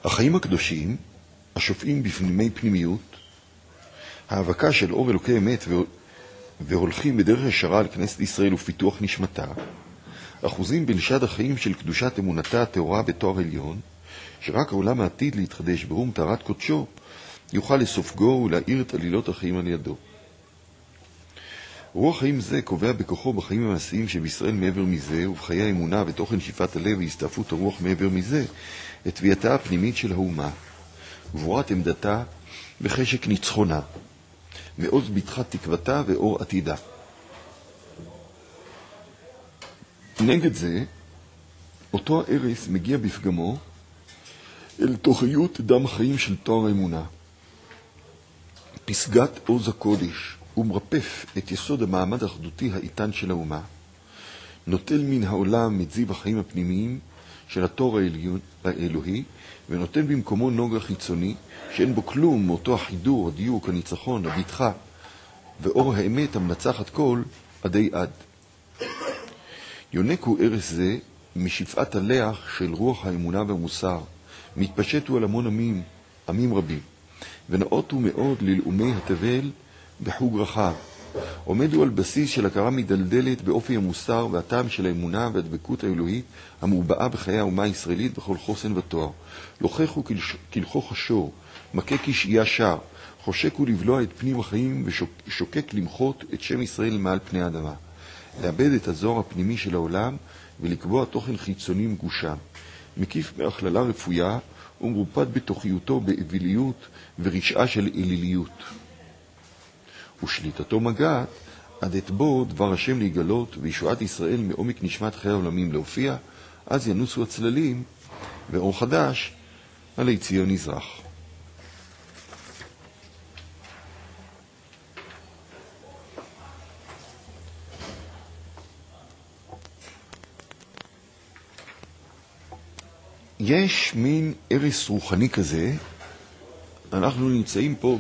החיים הקדושים, השופעים בפנימי פנימיות, ההאבקה של אור אלוקי אמת והולכים בדרך ישרה על כנסת ישראל ופיתוח נשמתה, אחוזים בלשד החיים של קדושת אמונתה התאורה בתואר עליון, שרק העולם העתיד להתחדש ברום טהרת קודשו יוכל לסופגו ולהאיר את עלילות החיים על ידו. רוח חיים זה קובע בכוחו בחיים המעשיים שבישראל מעבר מזה, ובחיי האמונה ותוכן שאיפת הלב והסתעפות הרוח מעבר מזה, את תביעתה הפנימית של האומה, גבורת עמדתה וחשק ניצחונה, מעוז ביטחת תקוותה ואור עתידה. נגד זה, אותו הערס מגיע בפגמו אל תוכיות דם החיים של תואר האמונה. פסגת עוז הקודש ומרפף את יסוד המעמד האחדותי האיתן של האומה, נוטל מן העולם את זיו החיים הפנימיים של התואר האלוהי, ונותן במקומו נוגה חיצוני שאין בו כלום מאותו החידור, הדיוק, הניצחון, הביטחה ואור האמת המנצחת כל עדי עד. יונקו ערס זה משפעת הלח של רוח האמונה והמוסר, מתפשטו על המון עמים רבים, ונאותו מאוד ללאומי התבל בחוג רחב. עומדו על בסיס של הכרה מדלדלת באופי המוסר והטעם של האמונה והדבקות האלוהית המובעה בחיי האומה הישראלית בכל חוסן ותואר. לוחכו כלחוך השור, מכה כשאייה שר, חושקו לבלוע את פנים החיים ושוקק למחות את שם ישראל מעל פני האדמה. לאבד את הזוהר הפנימי של העולם ולקבוע תוכן חיצוני מגושם, מקיף בהכללה רפויה ומרופד בתוכיותו באוויליות ורשעה של אליליות. ושליטתו מגעת עד את בו דבר השם להיגלות וישועת ישראל מעומק נשמת חיי העולמים להופיע, אז ינוסו הצללים ואור חדש עלי ציון יזרח. יש מין ערס רוחני כזה, אנחנו נמצאים פה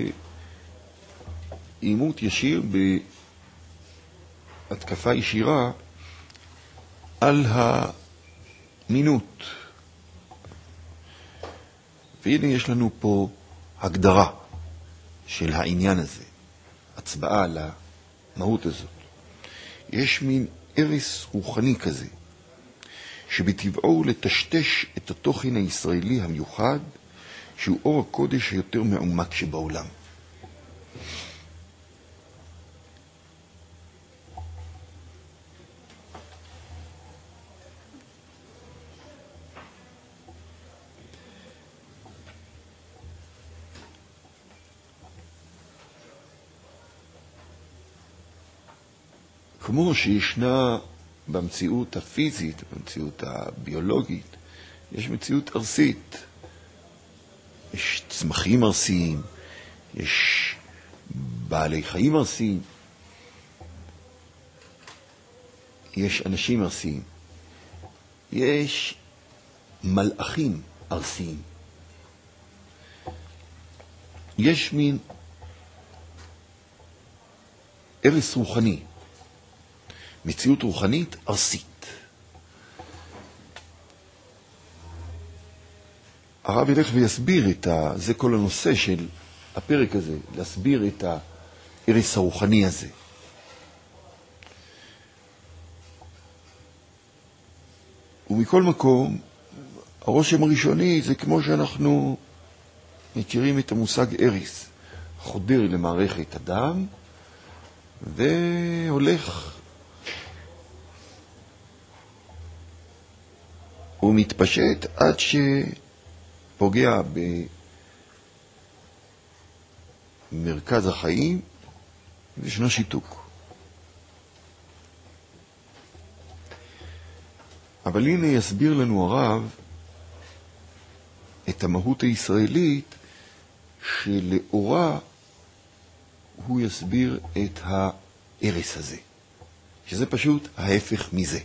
בעימות ישיר, בהתקפה ישירה על המינות. והנה יש לנו פה הגדרה של העניין הזה, הצבעה על המהות הזאת. יש מין ערס רוחני כזה, שבטבעו לטשטש את התוכן הישראלי המיוחד, שהוא אור הקודש היותר מעומק שבעולם. כמו שישנה במציאות הפיזית, במציאות הביולוגית, יש מציאות ארסית. יש צמחים ארסיים, יש בעלי חיים ארסיים, יש אנשים ארסיים, יש מלאכים ארסיים. יש מין ערס רוחני, מציאות רוחנית ארסית. הרב ילך ויסביר זה כל הנושא של הפרק הזה, להסביר את הערס הרוחני הזה. ומכל מקום, הרושם הראשוני זה כמו שאנחנו מכירים את המושג ערס. חודר למערכת הדם והולך ומתפשט עד שפוגע במרכז החיים וישנו שיתוק. אבל הנה יסביר לנו הרב את המהות הישראלית שלאורה הוא יסביר את הערס הזה, שזה פשוט ההפך מזה.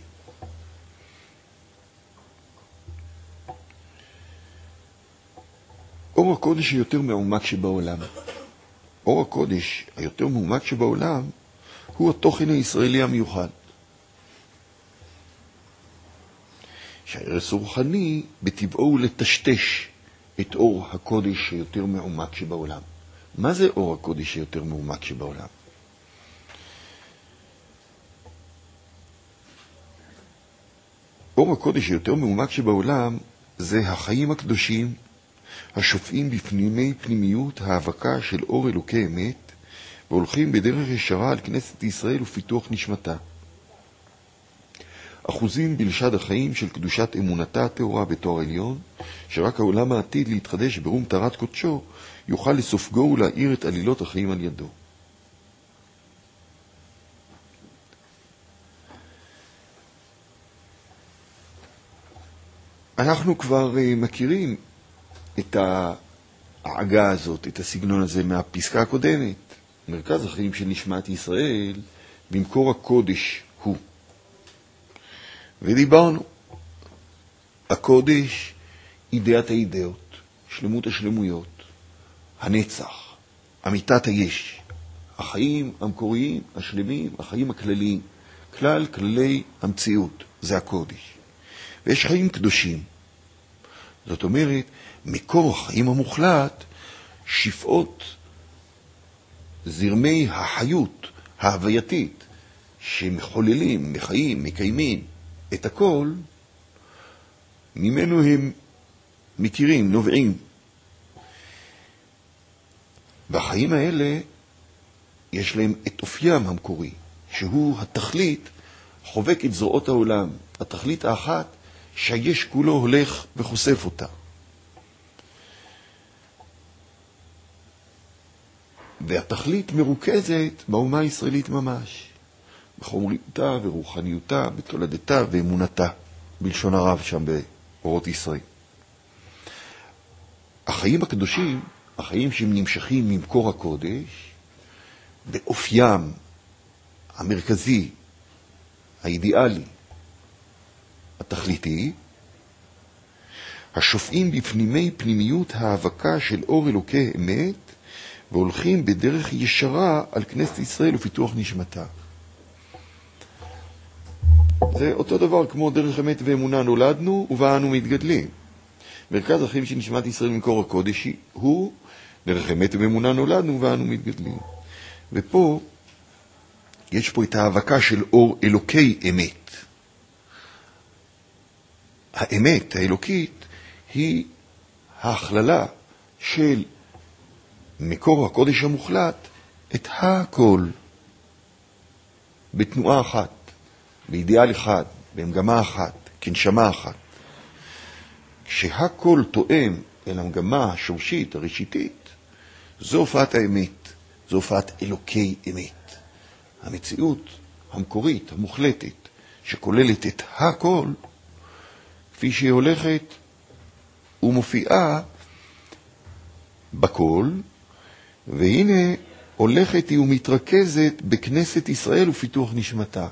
אור הקודש היותר מעומק שבעולם. אור הקודש היותר מעומק שבעולם הוא התוכן הישראלי המיוחד. שהערס הרוחני בטבעו הוא לטשטש את אור הקודש שיותר מעומק שבעולם. מה זה אור הקודש שיותר מעומק שבעולם? אור הקודש שיותר מעומק שבעולם זה החיים הקדושים השופעים בפנימי פנימיות ההאבקה של אור אלוקי אמת והולכים בדרך ישרה על כנסת ישראל ופיתוח נשמתה. אחוזים בלשד החיים של קדושת אמונתה התאורה בתואר עליון, שרק העולם העתיד להתחדש ברום תרת קודשו יוכל לסופגו ולהאיר את עלילות החיים על ידו. אנחנו כבר מכירים את העגה הזאת, את הסגנון הזה מהפסקה הקודמת. מרכז החיים של נשמת ישראל במקור הקודש הוא. ודיברנו, הקודש, אידאת האידאות, שלמות השלמויות, הנצח, אמיתת היש, החיים המקוריים, השלמים, החיים הכלליים, כלל כללי המציאות, זה הקודש. ויש חיים קדושים. זאת אומרת, מקור החיים המוחלט, שפעות זרמי החיות ההווייתית, שמחוללים, מחיים, מקיימים את הכל, ממנו הם מכירים, נובעים. והחיים האלה, יש להם את אופיים המקורי, שהוא התכלית, חובק את זרועות העולם. התכלית האחת, שהיש כולו הולך וחושף אותה. והתכלית מרוכזת באומה הישראלית ממש, בחומריותה ורוחניותה, בתולדתה ואמונתה, בלשון הרב שם באורות ישראל. החיים הקדושים, החיים שהם נמשכים ממקור הקודש, באופיים המרכזי, האידיאלי, התכליתי, השופעים בפנימי פנימיות ההאבקה של אור אלוקי אמת, והולכים בדרך ישרה על כנסת ישראל ופיתוח נשמתה. זה אותו דבר כמו דרך אמת ואמונה נולדנו ובאנו מתגדלים. מרכז החיים של נשמת ישראל ממקור הקודש הוא דרך אמת ואמונה נולדנו ובאנו מתגדלים. ופה יש פה את ההאבקה של אור אלוקי אמת. האמת האלוקית היא ההכללה של מקור הקודש המוחלט את הכל בתנועה אחת, באידיאל אחד, במגמה אחת, כנשמה אחת. כשהכל תואם אל המגמה השורשית, הראשיתית, זו הופעת האמת, זו הופעת אלוקי אמת. המציאות המקורית, המוחלטת, שכוללת את הכל, כפי שהיא הולכת ומופיעה בכל, והנה הולכת היא ומתרכזת בכנסת ישראל ופיתוח נשמתה.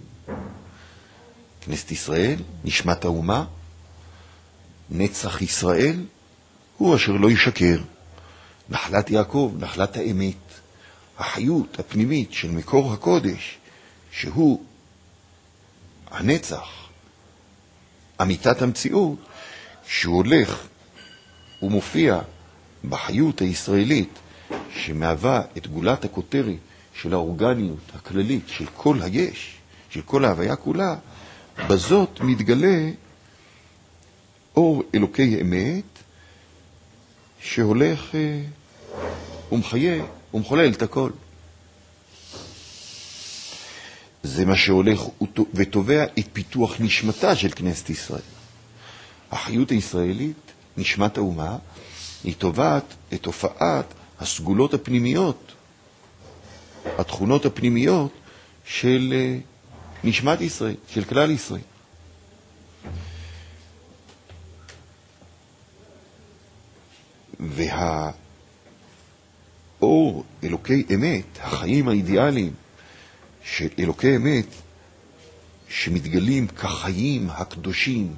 כנסת ישראל, נשמת האומה, נצח ישראל, הוא אשר לא ישקר. נחלת יעקב, נחלת האמת, החיות הפנימית של מקור הקודש, שהוא הנצח, אמיתת המציאות, שהוא הולך ומופיע בחיות הישראלית, שמהווה את גולת הכותרת של האורגניות הכללית של כל היש, של כל ההוויה כולה, בזאת מתגלה אור אלוקי אמת שהולך ומחיה ומחולל את הכל. זה מה שהולך ותובע את פיתוח נשמתה של כנסת ישראל. החיות הישראלית, נשמת האומה, היא תובעת את הופעת הסגולות הפנימיות, התכונות הפנימיות של נשמת ישראל, של כלל ישראל. והאור אלוקי אמת, החיים האידיאליים של אלוקי אמת, שמתגלים כחיים הקדושים,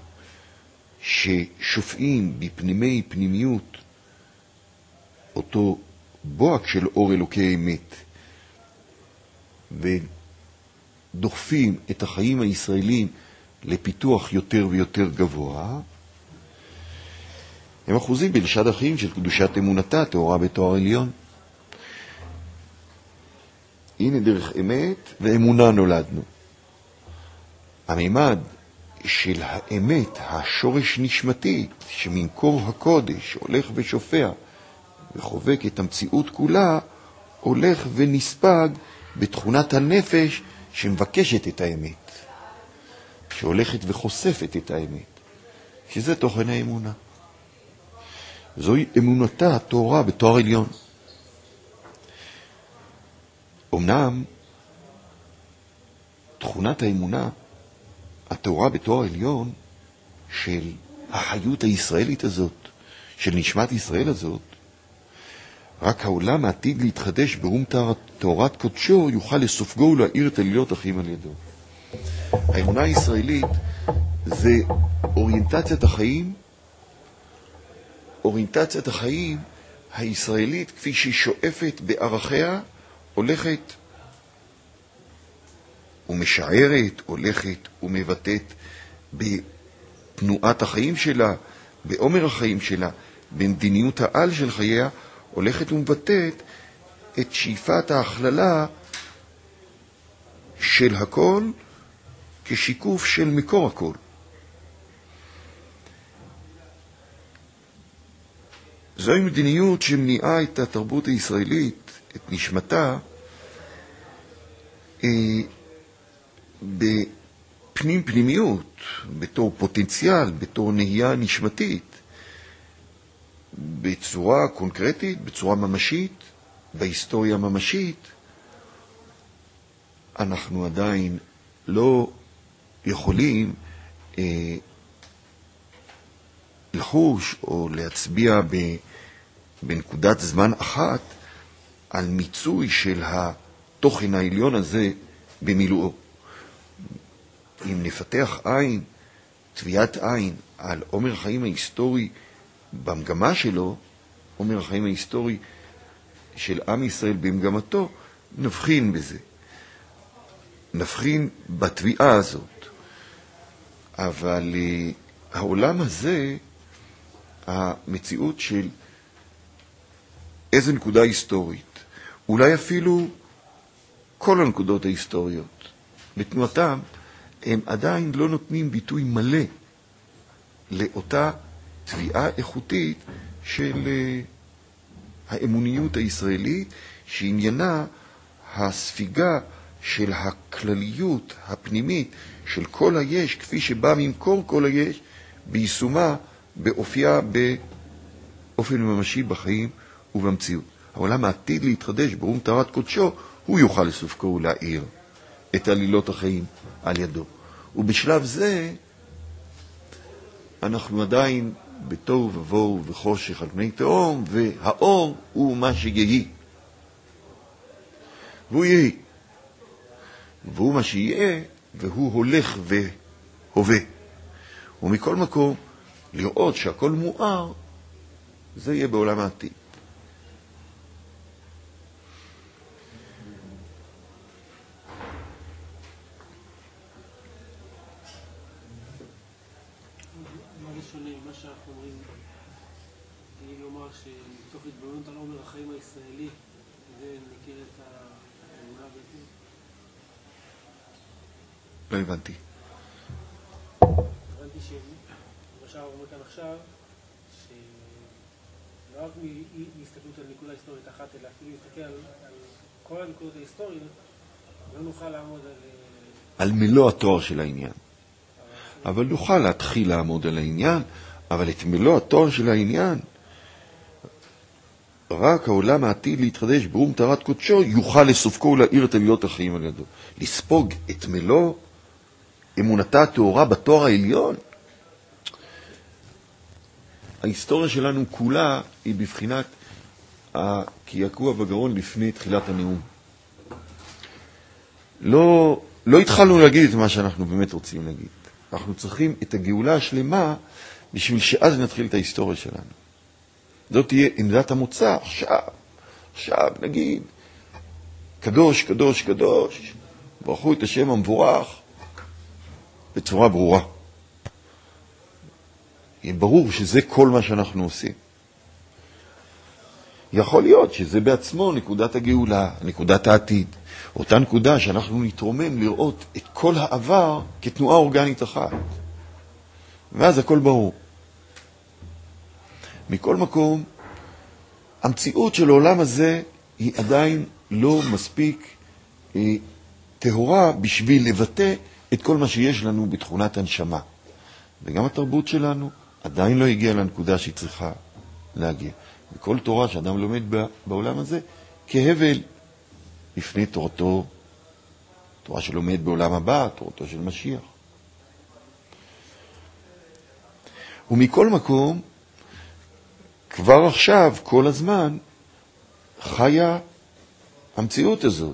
ששופעים בפנימי פנימיות אותו בוהק של אור אלוקי אמת, ודוחפים את החיים הישראלים לפיתוח יותר ויותר גבוה, הם אחוזים בלשד החיים של קדושת אמונתה, תאורה בתואר עליון. הנה דרך אמת ואמונה נולדנו. הממד של האמת, השורש נשמתית, שמנקור הקודש הולך ושופע וחובק את המציאות כולה, הולך ונספג בתכונת הנפש שמבקשת את האמת, שהולכת וחושפת את האמת, שזה תוכן האמונה. זוהי אמונתה התורה בתואר עליון. אמנם תכונת האמונה התורה בתואר עליון של החיות הישראלית הזאת, של נשמת ישראל הזאת, רק העולם העתיד להתחדש ברום תורת קודשו יוכל לסופגו ולהאיר את עלילות החיים על ידו. האמונה הישראלית זה אוריינטציית החיים הישראלית כפי שהיא שואפת בערכיה, הולכת ומשערת, הולכת ומבטאת בתנועת החיים שלה, בעומר החיים שלה, במדיניות העל של חייה, הולכת ומבטאת את שאיפת ההכללה של הכל כשיקוף של מקור הכל. זוהי מדיניות שמניעה את התרבות הישראלית, את נשמתה, בפנימיות, בתור פוטנציאל, בתור נהייה נשמתית, בצורה קונקרטית, בצורה ממשית, בהיסטוריה ממשית. אנחנו עדיין לא יכולים לחוש או להצביע בנקודת זמן אחת על מיצוי של התוכן העליון הזה במילואו. אם נפתח עין, תביעת עין על עומר החיים ההיסטורי במגמה שלו, עומר החיים ההיסטורי של עם ישראל במגמתו, נבחין בזה. נבחין בתביעה הזאת. אבל העולם הזה, המציאות של איזו נקודה היסטורית, אולי אפילו כל הנקודות ההיסטוריות, בתנועתם, הם עדיין לא נותנים ביטוי מלא לאותה תביעה איכותית של האמוניות הישראלית, שעניינה הספיגה של הכלליות הפנימית של כל היש, כפי שבא ממקור כל היש, ביישומה, באופייה, באופן ממשי בחיים ובמציאות. העולם העתיד להתחדש ברום תורת קודשו, הוא יוכל לסופקו ולהאיר את עלילות החיים על ידו. ובשלב זה אנחנו עדיין בתוהו ובוהו וחושך על פני תהום, והאור הוא מה שיהי. והוא יהי. והוא מה שיהיה, והוא הולך והווה. ומכל מקום, לראות שהכל מואר, זה יהיה בעולם העתיד. מה שאנחנו אומרים, אני לומר שמתוך התבוננות על עומר החיים הישראלי, זה נכיר את האמונה הבלתי? לא הבנתי. הבנתי שמשהו אומר כאן עכשיו, שלא רק מהסתכלות על נקודה היסטורית אחת, אלא אפילו להסתכל על כל הנקודות ההיסטוריות, לא נוכל לעמוד על מלוא התואר של העניין. אבל נוכל להתחיל לעמוד על העניין, אבל את מלוא התואר של העניין, רק העולם העתיד להתחדש ברום תורת קודשו יוכל לסופקו ולהאיר את עלילות החיים על ידו. לספוג את מלוא אמונתה התאורה בתואר העליון. ההיסטוריה שלנו כולה היא בבחינת הקעקוע בגרון לפני תחילת הנאום. לא התחלנו להגיד את מה שאנחנו באמת רוצים להגיד. אנחנו צריכים את הגאולה השלמה בשביל שאז נתחיל את ההיסטוריה שלנו. זאת תהיה עמדת המוצא. עכשיו נגיד, קדוש, קדוש, קדוש, ברכו את השם המבורך בצורה ברורה. ברור שזה כל מה שאנחנו עושים. יכול להיות שזה בעצמו נקודת הגאולה, נקודת העתיד. אותה נקודה שאנחנו נתרומם לראות את כל העבר כתנועה אורגנית אחת. ואז הכל ברור. מכל מקום, המציאות של העולם הזה היא עדיין לא מספיק טהורה בשביל לבטא את כל מה שיש לנו בתכונת הנשמה. וגם התרבות שלנו עדיין לא הגיעה לנקודה שהיא צריכה להגיע. וכל תורה שאדם לומד בעולם הזה, כהבל לפני תורתו, תורה שלומד בעולם הבא, תורתו של משיח. ומכל מקום, כבר עכשיו, כל הזמן, חיה המציאות הזאת.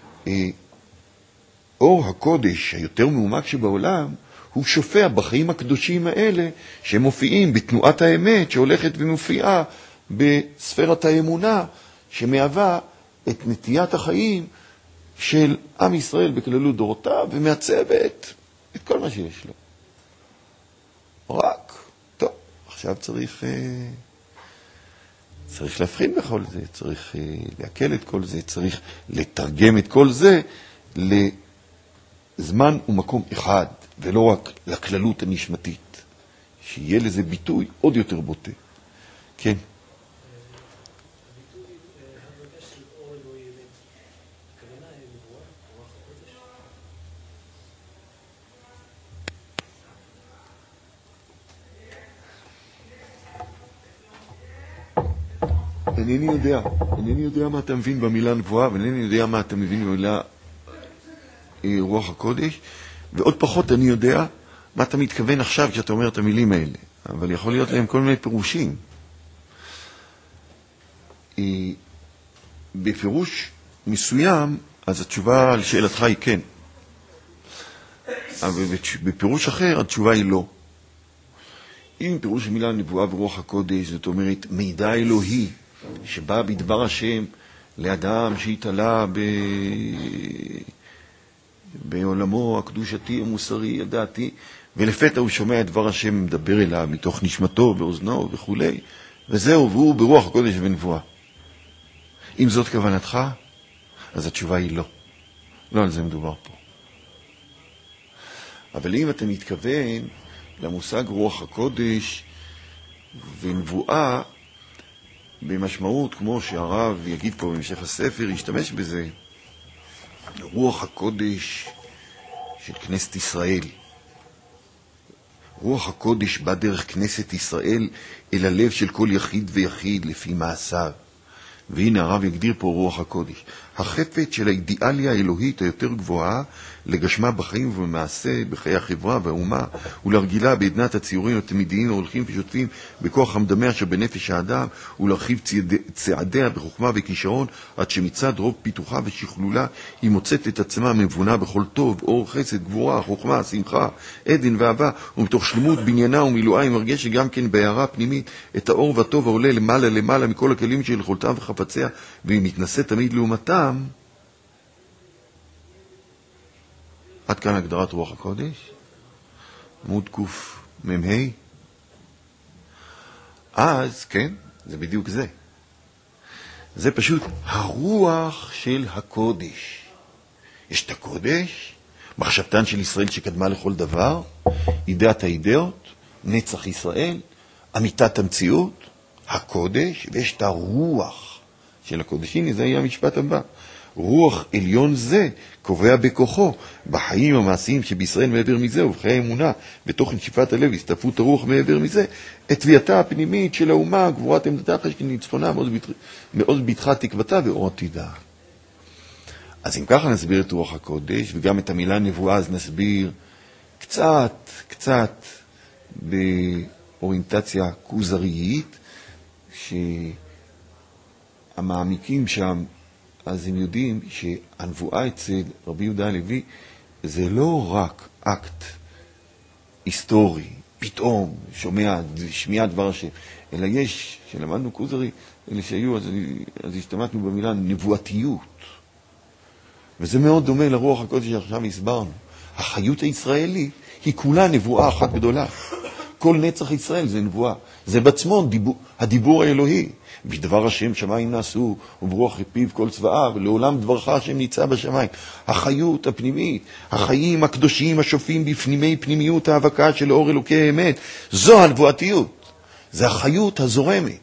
אור הקודש היותר מעומק שבעולם, הוא שופע בחיים הקדושים האלה, שמופיעים בתנועת האמת, שהולכת ומופיעה בספרת האמונה, שמהווה את נטיית החיים של עם ישראל בכללות דורותיו, ומעצבת את כל מה שיש לו. רק, טוב, עכשיו צריך להבחין בכל זה, צריך להקל את כל זה, צריך לתרגם את כל זה לזמן ומקום אחד, ולא רק לכללות הנשמתית, שיהיה לזה ביטוי עוד יותר בוטה. כן. אינני יודע מה אתה מבין במילה נבואה, ואינני יודע מה אתה מבין במילה רוח הקודש, ועוד פחות אני יודע מה אתה מתכוון עכשיו כשאתה אומר את המילים האלה, אבל יכול להיות להם כל מיני פירושים. בפירוש מסוים, אז התשובה על שאלתך היא כן, אבל בפירוש אחר התשובה היא לא. אם פירוש המילה נבואה ורוח הקודש, זאת אומרת מידע אלוהי, שבא בדבר השם לאדם שהתעלה בעולמו הקדושתי, המוסרי, הדעתי, ולפתע הוא שומע את דבר השם מדבר אליו מתוך נשמתו ואוזנו וכו', וזהו, והוא ברוח הקודש ונבואה. אם זאת כוונתך, אז התשובה היא לא. לא על זה מדובר פה. אבל אם אתה מתכוון למושג רוח הקודש ונבואה, במשמעות, כמו שהרב יגיד פה במשך הספר, ישתמש בזה, רוח הקודש של כנסת ישראל. רוח הקודש בא דרך כנסת ישראל אל הלב של כל יחיד ויחיד לפי מעשיו. והנה הרב יגדיר פה רוח הקודש, החפץ של האידיאליה האלוהית היותר גבוהה לגשמה בחיים ובמעשה, בחיי החברה והאומה, ולהרגילה בעדנת הציורים התמידיים ההולכים ושוטפים בכוח המדמה אשר בנפש האדם, ולהרחיב צעדיה בחוכמה וכישרון, עד שמצד רוב פיתוחה ושכלולה היא מוצאת את עצמה מבונה בכל טוב, אור, חסד, גבורה, חוכמה, שמחה, עדן ואהבה, ומתוך שלמות בניינה ומילואה היא מרגשת גם כן בהערה פנימית את האור והטוב העולה למעלה מכל הכלים של יכולתה וחפציה, והיא מתנשאת תמיד לעומתם. עד כאן הגדרת רוח הקודש, עמוד קוף מ"ה. אז כן, זה בדיוק זה. זה פשוט הרוח של הקודש. יש את הקודש, מחשבתן של ישראל שקדמה לכל דבר, אידאת האידאות, נצח ישראל, אמיתת המציאות, הקודש, ויש את הרוח של הקודש. הנה, זה יהיה המשפט הבא. רוח עליון זה קובע בכוחו בחיים המעשיים שבישראל מעבר מזה, ובחיי האמונה בתוך נשיפת הלב, הסתעפות הרוח מעבר מזה, את תביעתה הפנימית של האומה, גבורת עמדתה חשק ניצחונה, מאוד ביטחה תקוותה ואור עתידה. אז אם ככה נסביר את רוח הקודש, וגם את המילה נבואה אז נסביר קצת באוריינטציה כוזריית, שהמעמיקים שם, אז הם יודעים שהנבואה אצל רבי יהודה הלוי זה לא רק אקט היסטורי, פתאום שמיע דבר השם, אלא יש, שלמדנו כוזרי, אלה שהיו, אז השתמשנו במילה נבואתיות. וזה מאוד דומה לרוח הקודש שעכשיו הסברנו. החיות הישראלית היא כולה נבואה אחת גדולה. כל נצח ישראל זה נבואה. זה בעצמו הדיבור האלוהי. בדבר השם שמיים נעשו, וברוח פיו כל צבאיו, לעולם דברך השם ניצב בשמיים. החיות הפנימית, החיים הקדושים השופעים בפנימי פנימיות ההאבקה של אור אלוקי האמת, זו הנבואתיות. זה החיות הזורמת.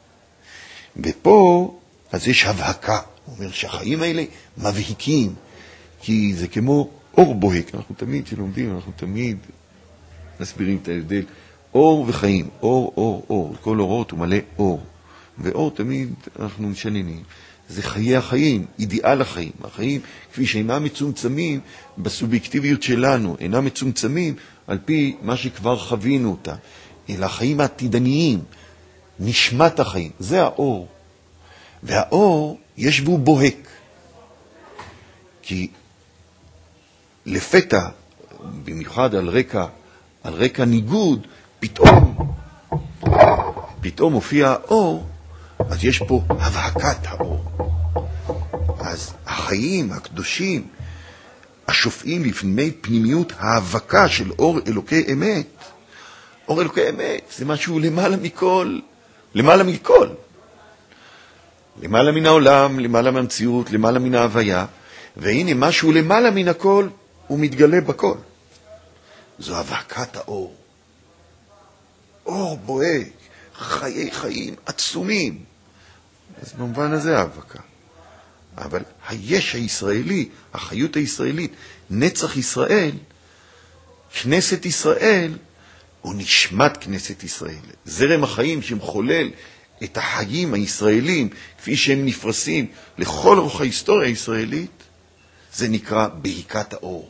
ופה, אז יש הבהקה. הוא אומר שהחיים האלה מבהיקים, כי זה כמו אור בוהק. אנחנו תמיד שלומדים, אנחנו תמיד מסבירים את ההבדל. אור וחיים, אור, אור, אור. כל אורות הוא מלא אור. ואור תמיד אנחנו משננים. זה חיי החיים, אידיאל החיים. החיים כפי שאינם מצומצמים בסובייקטיביות שלנו, אינם מצומצמים על פי מה שכבר חווינו אותה. אלא החיים העתידניים, נשמת החיים. זה האור. והאור יש בו בוהק. כי לפתע, במיוחד על רקע ניגוד, פתאום מופיע האור, אז יש פה הבהקת האור. אז החיים הקדושים, השופעים לפני פנימיות ההאבקה של אור אלוקי אמת, אור אלוקי אמת זה משהו למעלה מכל, למעלה מכל. למעלה מן העולם, למעלה מהמציאות, למעלה מן ההוויה, והנה משהו למעלה מן הכל, הוא מתגלה בכל. זו הבהקת האור. אור בוהק, חיי חיים עצומים. אז במובן הזה ההבהקה. אבל היש הישראלי, החיות הישראלית, נצח ישראל, כנסת ישראל, הוא נשמת כנסת ישראל. זרם החיים שמחולל את החיים הישראלים, כפי שהם נפרסים לכל רוח ההיסטוריה הישראלית, זה נקרא בהיקת האור.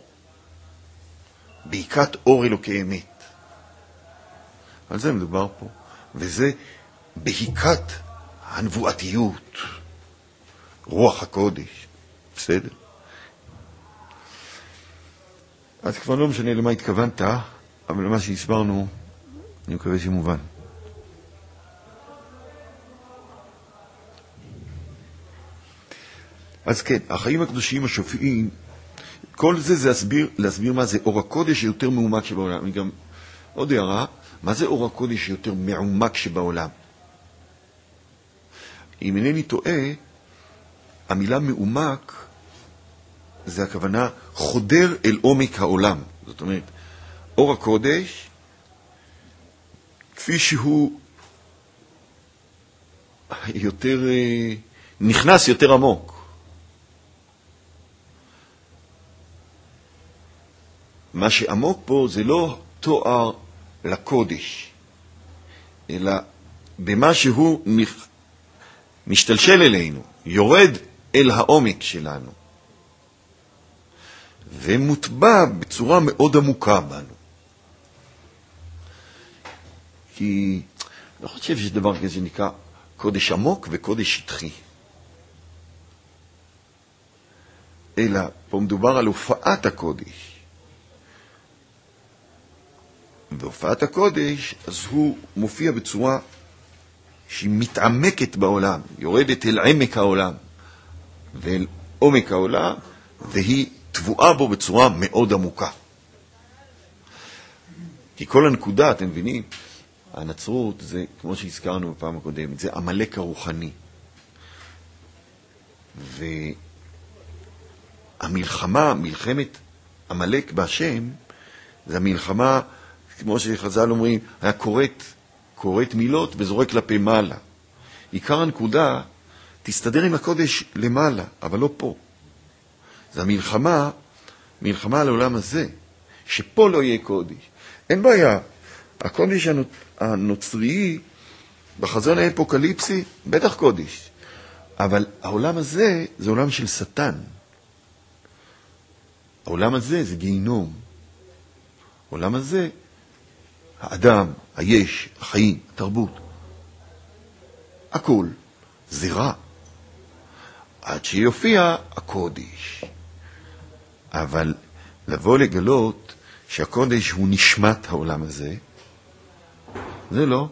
בהיקת אור אלוקי אמת. על זה מדובר פה. וזה בהיקת הנבואתיות. רוח הקודש. בסדר? אז כבר לא משנה למה התכוונת, אבל למה שהסברנו, אני מקווה שמובן. אז כן, החיים הקדושים השופעים, כל זה להסביר מה זה אור הקודש שיותר מעומק שבעולם. אני גם עוד הערה, מה זה אור הקודש שיותר מעומק שבעולם? אם אינני טועה, המילה מעומק זה הכוונה חודר אל עומק העולם. זאת אומרת, אור הקודש, כפי שהוא יותר, נכנס יותר עמוק. מה שעמוק פה זה לא תואר לקודש, אלא במה שהוא משתלשל אלינו, יורד אל העומק שלנו, ומוטבע בצורה מאוד עמוקה בנו. כי לא חושב שיש דבר כזה שנקרא קודש עמוק וקודש שטחי. אלא פה מדובר על הופעת הקודש. והופעת הקודש, אז הוא מופיע בצורה שהיא מתעמקת בעולם, יורדת אל עמק העולם ואל עומק העולם, והיא תבואה בו בצורה מאוד עמוקה. כי כל הנקודה, אתם מבינים, הנצרות זה, כמו שהזכרנו בפעם הקודמת, זה המלאק הרוחני. והמלחמה, מלחמת המלאק בהשם, זה המלחמה, כמו שחז"ל אומרים, היה קוראת מילות וזורק כלפי מעלה. עיקר הנקודה, תסתדר עם הקודש למעלה, אבל לא פה. זה המלחמה, מלחמה על העולם הזה, שפה לא יהיה קודש. אין בעיה. הקודש הנוצרי, בחזון האפוקליפסי, בטח קודש. אבל העולם הזה, זה עולם של שטן. העולם הזה זה גיהינום. העולם הזה, האדם, היש, החיים, התרבות. הכל, זה רע. עד שיופיע הקודש. אבל לבוא לגלות שהקודש הוא נשמת העולם הזה, זה לא.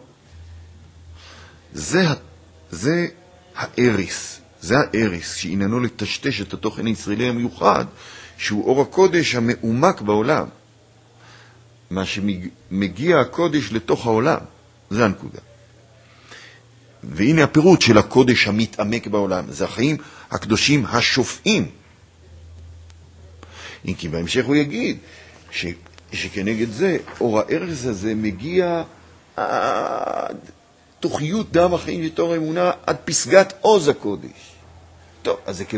זה האריס. זה האריס שעניינו לטשטש את התוכן הישראלי המיוחד, שהוא אור הקודש המעומק בעולם. מה שמגיע הקודש לתוך העולם. זה הנקודה. והנה הפירוט של הקודש המתעמק בעולם. זה החיים הקדושים השופעים. אם כי בהמשך הוא יגיד שכנגד זה, אור הארץ הזה מגיע עד תוכיות דם החיים ותור האמונה, עד פסגת עוז הקודש. טוב, אז זה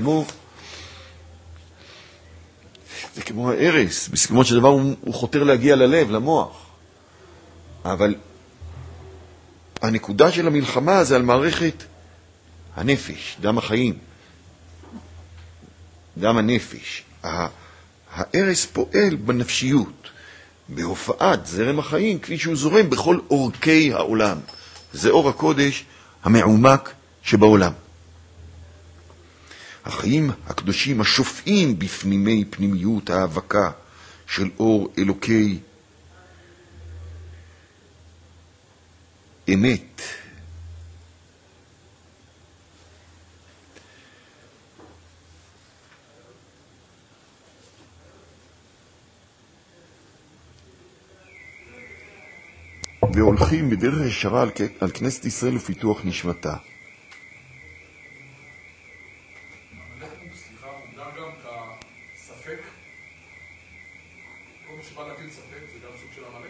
כמו הארץ, בסיכומו של דבר הוא חותר להגיע ללב, למוח. אבל הנקודה של המלחמה זה על מערכת הנפש, דם החיים, דם הנפש. הארץ פועל בנפשיות, בהופעת זרם החיים, כפי שהוא זורם בכל אורכי העולם. זה אור הקודש המעומק שבעולם. החיים הקדושים השופעים בפנימי פנימיות ההאבקה של אור אלוקי אמת. והולכים בדרך ישרה על כנסת ישראל ופיתוח נשמתה. סליחה, מוגדר גם כספק? כל מי שבא להטיל ספק זה גם סוג של עמלק?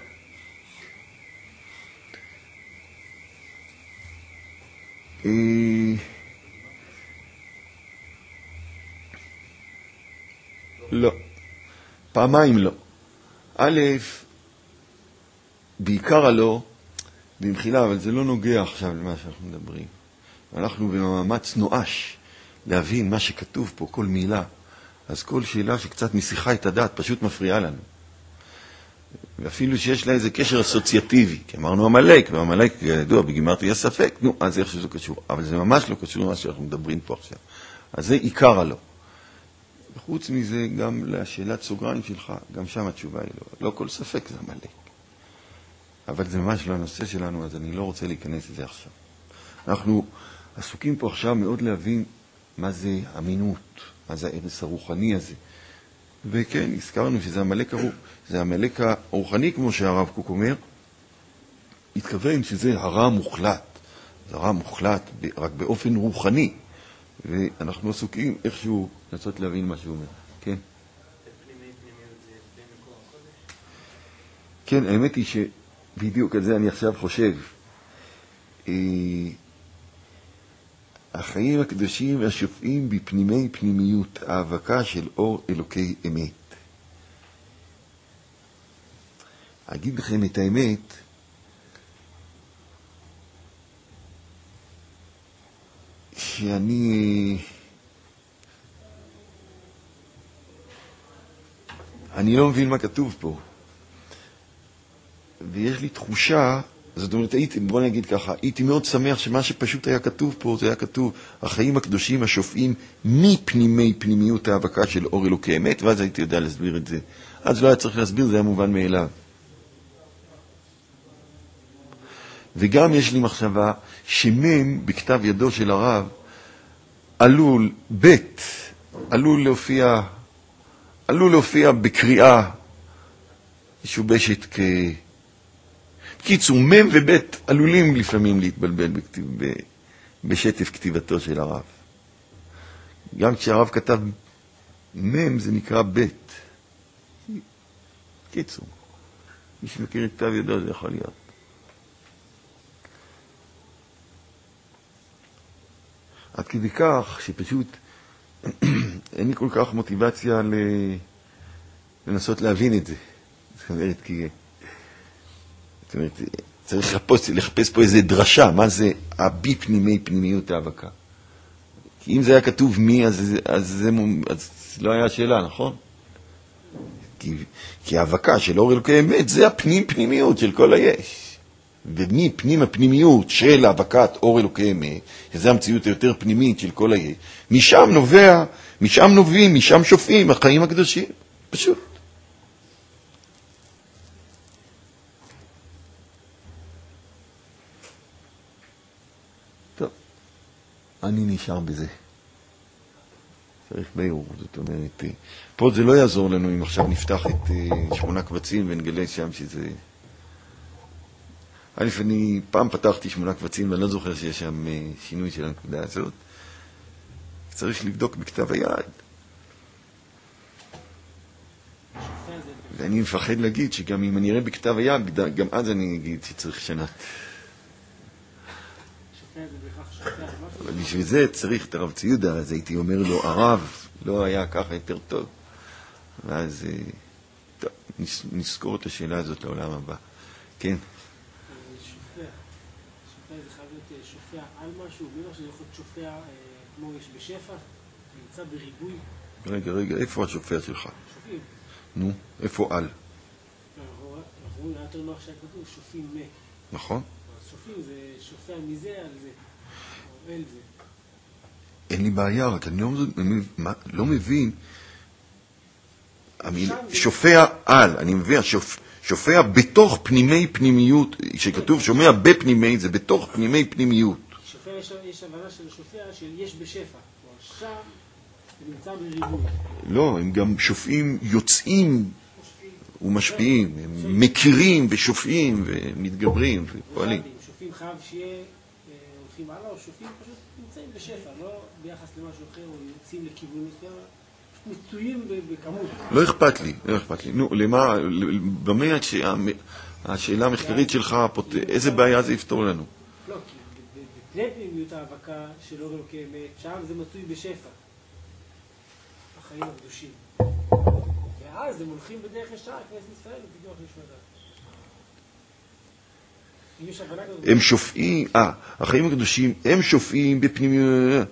לא. פעמיים לא. א', בעיקר הלא, במחילה, אבל זה לא נוגע עכשיו למה שאנחנו מדברים. אנחנו במאמץ נואש להבין מה שכתוב פה, כל מילה. אז כל שאלה שקצת משיחה את הדעת פשוט מפריעה לנו. ואפילו שיש לה איזה קשר אסוציאטיבי. כי אמרנו המלאק, והמלאק ידוע בגימטריה ספק, אז איך שזה קשור. אבל זה ממש לא קשור למה שאנחנו מדברים פה עכשיו. אז זה עיקר הלא. וחוץ מזה, גם לשאלת סוגריים שלך, גם שם התשובה היא לא. לא כל ספק זה המלאק. אבל זה ממש לא הנושא שלנו, אז אני לא רוצה להיכנס לזה עכשיו. אנחנו עסוקים פה עכשיו מאוד להבין מה זה אמינות, מה זה הארץ הרוחני הזה. וכן, הזכרנו שזה המלאק זה המלאק הרוחני, כמו שהרב קוק אומר, התכוון שזה הרע מוחלט. זה הרע מוחלט רק באופן רוחני. ואנחנו עסוקים איכשהו לנסות להבין מה שהוא אומר. כן? כן, האמת היא שבדיוק על זה אני עכשיו חושב. החיים הקדושים והשופעים בפנימי פנימיות, האבקה של אור אלוקי אמת. אגיד לכם את האמת, שאני לא מבין מה כתוב פה. ויש לי תחושה, זאת אומרת, בוא נגיד ככה, הייתי מאוד שמח שמה שפשוט היה כתוב פה, זה היה כתוב, החיים הקדושים השופעים מפנימי פנימיות ההאבקה של אור אלוקי אמת, ואז הייתי יודע להסביר את זה. אז לא היה צריך להסביר, זה היה מובן מאליו. וגם יש לי מחשבה שמם בכתב ידו של הרב עלול להופיע בקריאה משובשת קיצור, מם ובית עלולים לפעמים להתבלבל בשטף כתיבתו של הרב. גם כשהרב כתב מם זה נקרא בית. קיצור, מי שמכיר את כתב ידו זה יכול להיות. עד כדי כך שפשוט אין לי כל כך מוטיבציה לנסות להבין את זה. זאת אומרת, צריך לחפש פה איזה דרשה, מה זה הבי פנימי פנימיות ההאבקה. כי אם זה היה כתוב מי, אז לא היה שאלה, נכון? כי ההאבקה של אור אלוקי אמת זה הפנים פנימיות של כל היש. ומפנים הפנימיות של האבקת אור אלוקי אמת, שזה המציאות היותר פנימית של כל היש, משם נובעים, משם שופעים החיים הקדושים. פשוט. טוב, אני נשאר בזה. צריך ביור, זאת אומרת, פה זה לא יעזור לנו אם עכשיו נפתח את 8 קבצים ונגלה שם שזה... א', אני פעם פתחתי 8 קבצים ואני לא זוכר שיש שם שינוי של הנקודה הזאת. צריך לבדוק בכתב היד. ואני מפחד להגיד שגם אם אני אראה בכתב היד, גם אז אני אגיד שצריך שנה. אבל בשביל זה צריך את הרב ציודה, אז הייתי אומר לו, הרב, לא היה ככה יותר טוב. ואז טוב, נזכור את השאלה הזאת לעולם הבא. כן. שופע זה חייב להיות שופע על משהו, בלי שזה יכול להיות שופע כמו יש בשפע, נמצא בריבוי. רגע, איפה השופע שלך? שופעים. נו, איפה על? אנחנו רואים, היה יותר נוח שהיה כתוב, שופעים מה. נכון. אז שופעים זה שופע מזה על זה, או אל זה. אין לי בעיה, רק אני לא מבין. שופע על, אני מבין, שופע בתוך פנימי פנימיות, שכתוב שומע בפנימי, זה בתוך פנימי פנימיות. שופע, יש הבנה של שופע שיש בשפע, או שם זה נמצא בריבוי. לא, הם גם שופעים יוצאים ומשפיעים, הם מכירים ושופעים ומתגברים ופועלים. שופעים חייב שיהיה, הולכים הלאה, או שופעים פשוט נמצאים בשפע, לא ביחס למשהו אחר, או יוצאים לכיוון מסוים. מצויים בכמות. לא אכפת לי. נו, למה, במה השאלה המחקרית שלך, איזה בעיה זה יפתור לנו? לא, כי בפני פנימיות ההאבקה של אור אלוקי אמת, שם זה מצוי בשפע. החיים הקדושים. ואז הם הולכים בדרך ישר, כנסת ישראל, ופיתוח נשמתה. אם יש הבנה כזאת... הם שופעים, החיים הקדושים, הם שופעים בפנימיות...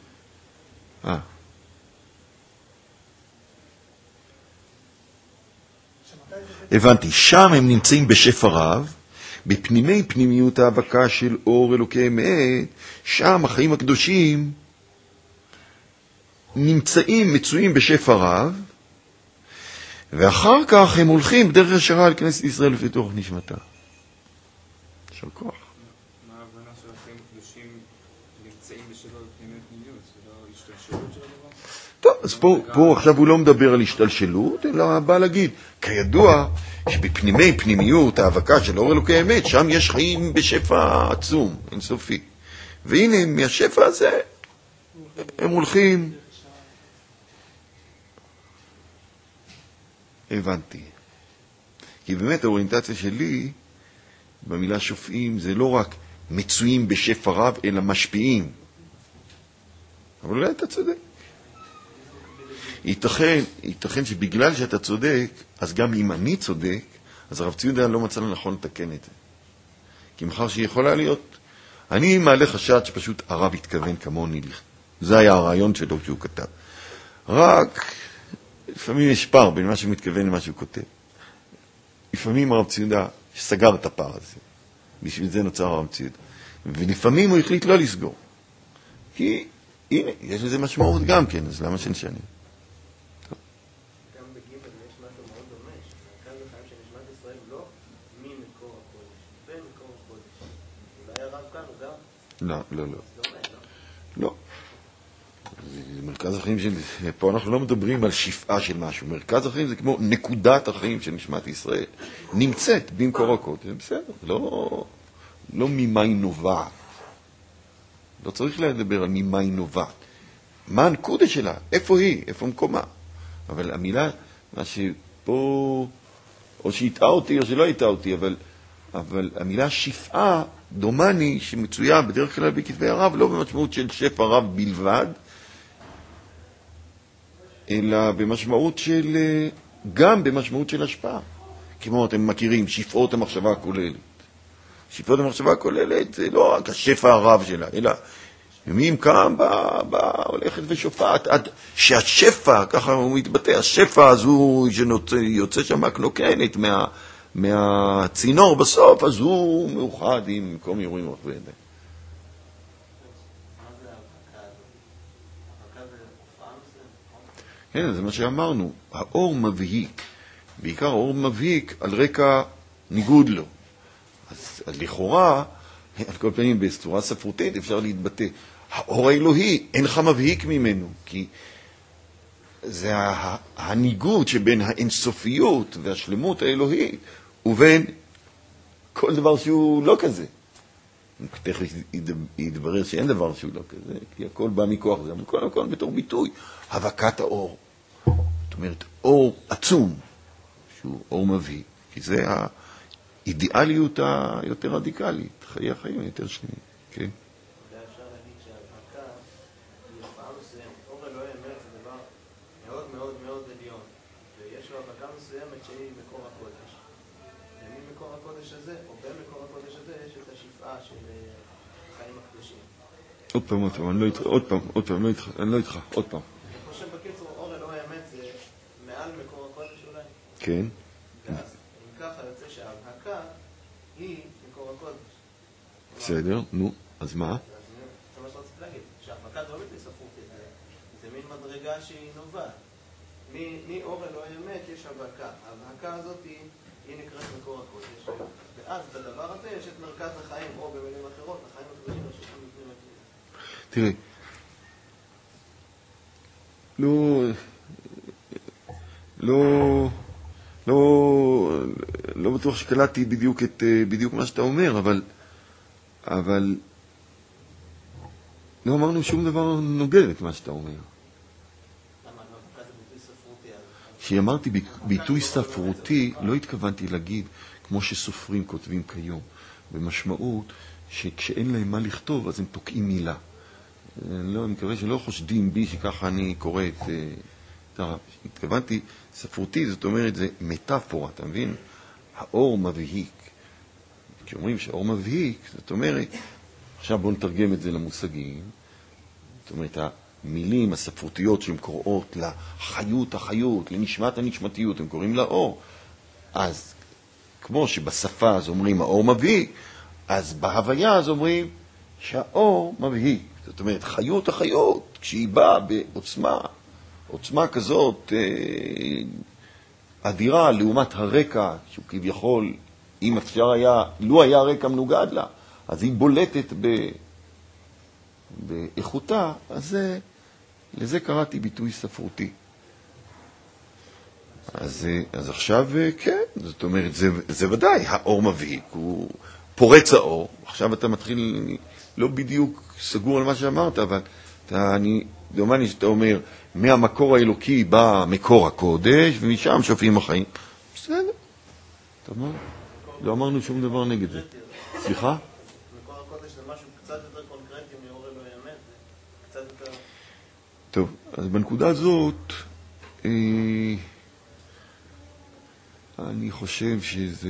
הבנתי, שם הם נמצאים בשפע רב, בפנימי פנימיות ההאבקה של אור אלוקי אמת, שם החיים הקדושים נמצאים, מצויים בשפע רב, ואחר כך הם הולכים בדרך ישרה על כנסת ישראל ופיתוח נשמתה. יישר כוח. מה ההבנה של החיים הקדושים נמצאים בשפע בפנימי פנימיות? זה לא השתלשלות של הדבר? טוב, אז פה עכשיו הוא לא מדבר על השתלשלות, אלא בא להגיד, כידוע שבפנימי פנימיות ההאבקה של אור אלוקי אמת, שם יש חיים בשפע עצום, אינסופי. והנה, מהשפע הזה הם הולכים. הבנתי. כי באמת האוריינטציה שלי במילה שופעים זה לא רק מצויים בשפע רב, אלא משפיעים. אבל אולי אתה צודק. ייתכן שבגלל שאתה צודק, אז גם אם אני צודק, אז הרב ציודה לא מצא לנכון לתקן את זה. כי מחר שהיא יכולה להיות, אני מעלה חשד שפשוט הרב התכוון כמוני. זה היה הרעיון שלו שהוא כתב. רק לפעמים יש פער בין מה שהוא מתכוון למה שהוא כותב. לפעמים הרב ציודה סגר את הפער הזה. בשביל זה נוצר הרב ציודה. ולפעמים הוא החליט לא לסגור. כי הנה, יש לזה משמעות גם כן, אז למה שנשנה? לא. זה מרכז החיים של... פה אנחנו לא מדברים על שפעה של משהו. מרכז החיים זה כמו נקודת החיים של נשמת ישראל. נמצאת במקור הקודש. זה בסדר. לא ממה היא נובעת. לא צריך לדבר על ממה היא נובעת. מה הנקודה שלה? איפה היא? איפה מקומה? אבל המילה, מה שפה... או שהטעה אותי או שלא הטעה אותי, אבל המילה שפעה דומני שמצויה בדרך כלל בכתבי הרב, לא במשמעות של שפע רב בלבד, אלא במשמעות של, גם במשמעות של השפעה. כמו אתם מכירים, שפעות המחשבה הכוללת. שפעות המחשבה הכוללת זה לא רק השפע הרב שלה, אלא ימים קם הולכת ושופעת, עד שהשפע, ככה הוא מתבטא, השפע הזו שיוצא שם הקנוקנת מהצינור בסוף, אז הוא מאוחד עם מקום אירועים רחבי ידיים. כן, זה מה שאמרנו. האור מבהיק, בעיקר האור מבהיק על רקע ניגוד לו. אז לכאורה, על כל פנים בצורה ספרותית אפשר להתבטא, האור האלוהי, אין לך מבהיק ממנו, כי זה הניגוד שבין האינסופיות והשלמות האלוהית ובין כל דבר שהוא לא כזה. תכף יתברר שאין דבר שהוא לא כזה, כי הכל בא מכוח זה, אבל קודם כל בתור ביטוי, הבקת האור. זאת אומרת, אור עצום, שהוא אור מביא, כי זה האידיאליות היותר רדיקלית, חיי החיים היותר שלמים, כן? אפשר להגיד שההבקה היא הופעה מסוימת. אור אלוהי אמת זה דבר מאוד מאוד מאוד עליון, ויש לו הבקה מסוימת שהיא מקור הקודש. וממקור הקודש הזה, או במקור הקודש הזה, יש את השפעה של החיים הקדושים. עוד פעם, אני לא איתך, עוד פעם. אני חושב בקיצור, אור אלוהי אמת זה מעל מקור הקודש אולי. כן. ואז, אם ככה יוצא שההבקה היא מקור הקודש. בסדר, נו, אז מה? זה מה שרציתי להגיד, שההבקה זה לא בלתי ספרותית, זה מין מדרגה שהיא נובעת. מאור אלוהי אמת יש הבקה. ההבקה הזאת היא נקראת מקור הקודש. ואז בדבר הזה יש את מרכז החיים, או במילים אחרות, החיים הקדושים רשותם בפנים הכלי. תראה, לא בטוח שקלטתי בדיוק מה שאתה אומר, אבל לא אמרנו שום דבר נוגד את מה שאתה אומר. למה? ההבקה זה ביטוי ספרותי. כשאמרתי ביטוי ספרותי, לא התכוונתי להגיד כמו שסופרים כותבים כיום, במשמעות שכשאין להם מה לכתוב אז הם תוקעים מילה. אני מקווה שלא חושדים בי שככה אני קורא את הרב. התכוונתי ספרותי, זאת אומרת, זה מטאפורה, אתה מבין? האור מבהיק. כשאומרים שהאור מבהיק, זאת אומרת, עכשיו בואו נתרגם את זה למושגים. זאת אומרת, המילים הספרותיות שהן קוראות החיות, לנשמת הנשמתיות, הם קוראים לה אור. אז כמו שבשפה אז אומרים האור מבהיק, אז בהוויה אז אומרים שהאור מבהיק. זאת אומרת, החיות, כשהיא באה בעוצמה כזאת אדירה לעומת הרקע, שהוא כביכול, אם אפשר היה, לו היה רקע מנוגד לה, אז היא בולטת באיכותה, אז לזה קראתי ביטוי ספרותי. אז עכשיו כן, זאת אומרת, זה ודאי, האור מבהיק, הוא פורץ האור. עכשיו אתה מתחיל, לא בדיוק סגור על מה שאמרת, אבל דומני שאתה אומר, מהמקור האלוקי בא מקור הקודש, ומשם שופעים החיים. בסדר. אתה אומר, לא אמרנו שום דבר נגד זה. סליחה? מקור הקודש זה משהו קצת יותר קונקרטי מאור אלוהי אמת, קצת יותר... טוב, אז בנקודה הזאת, אני חושב שזה...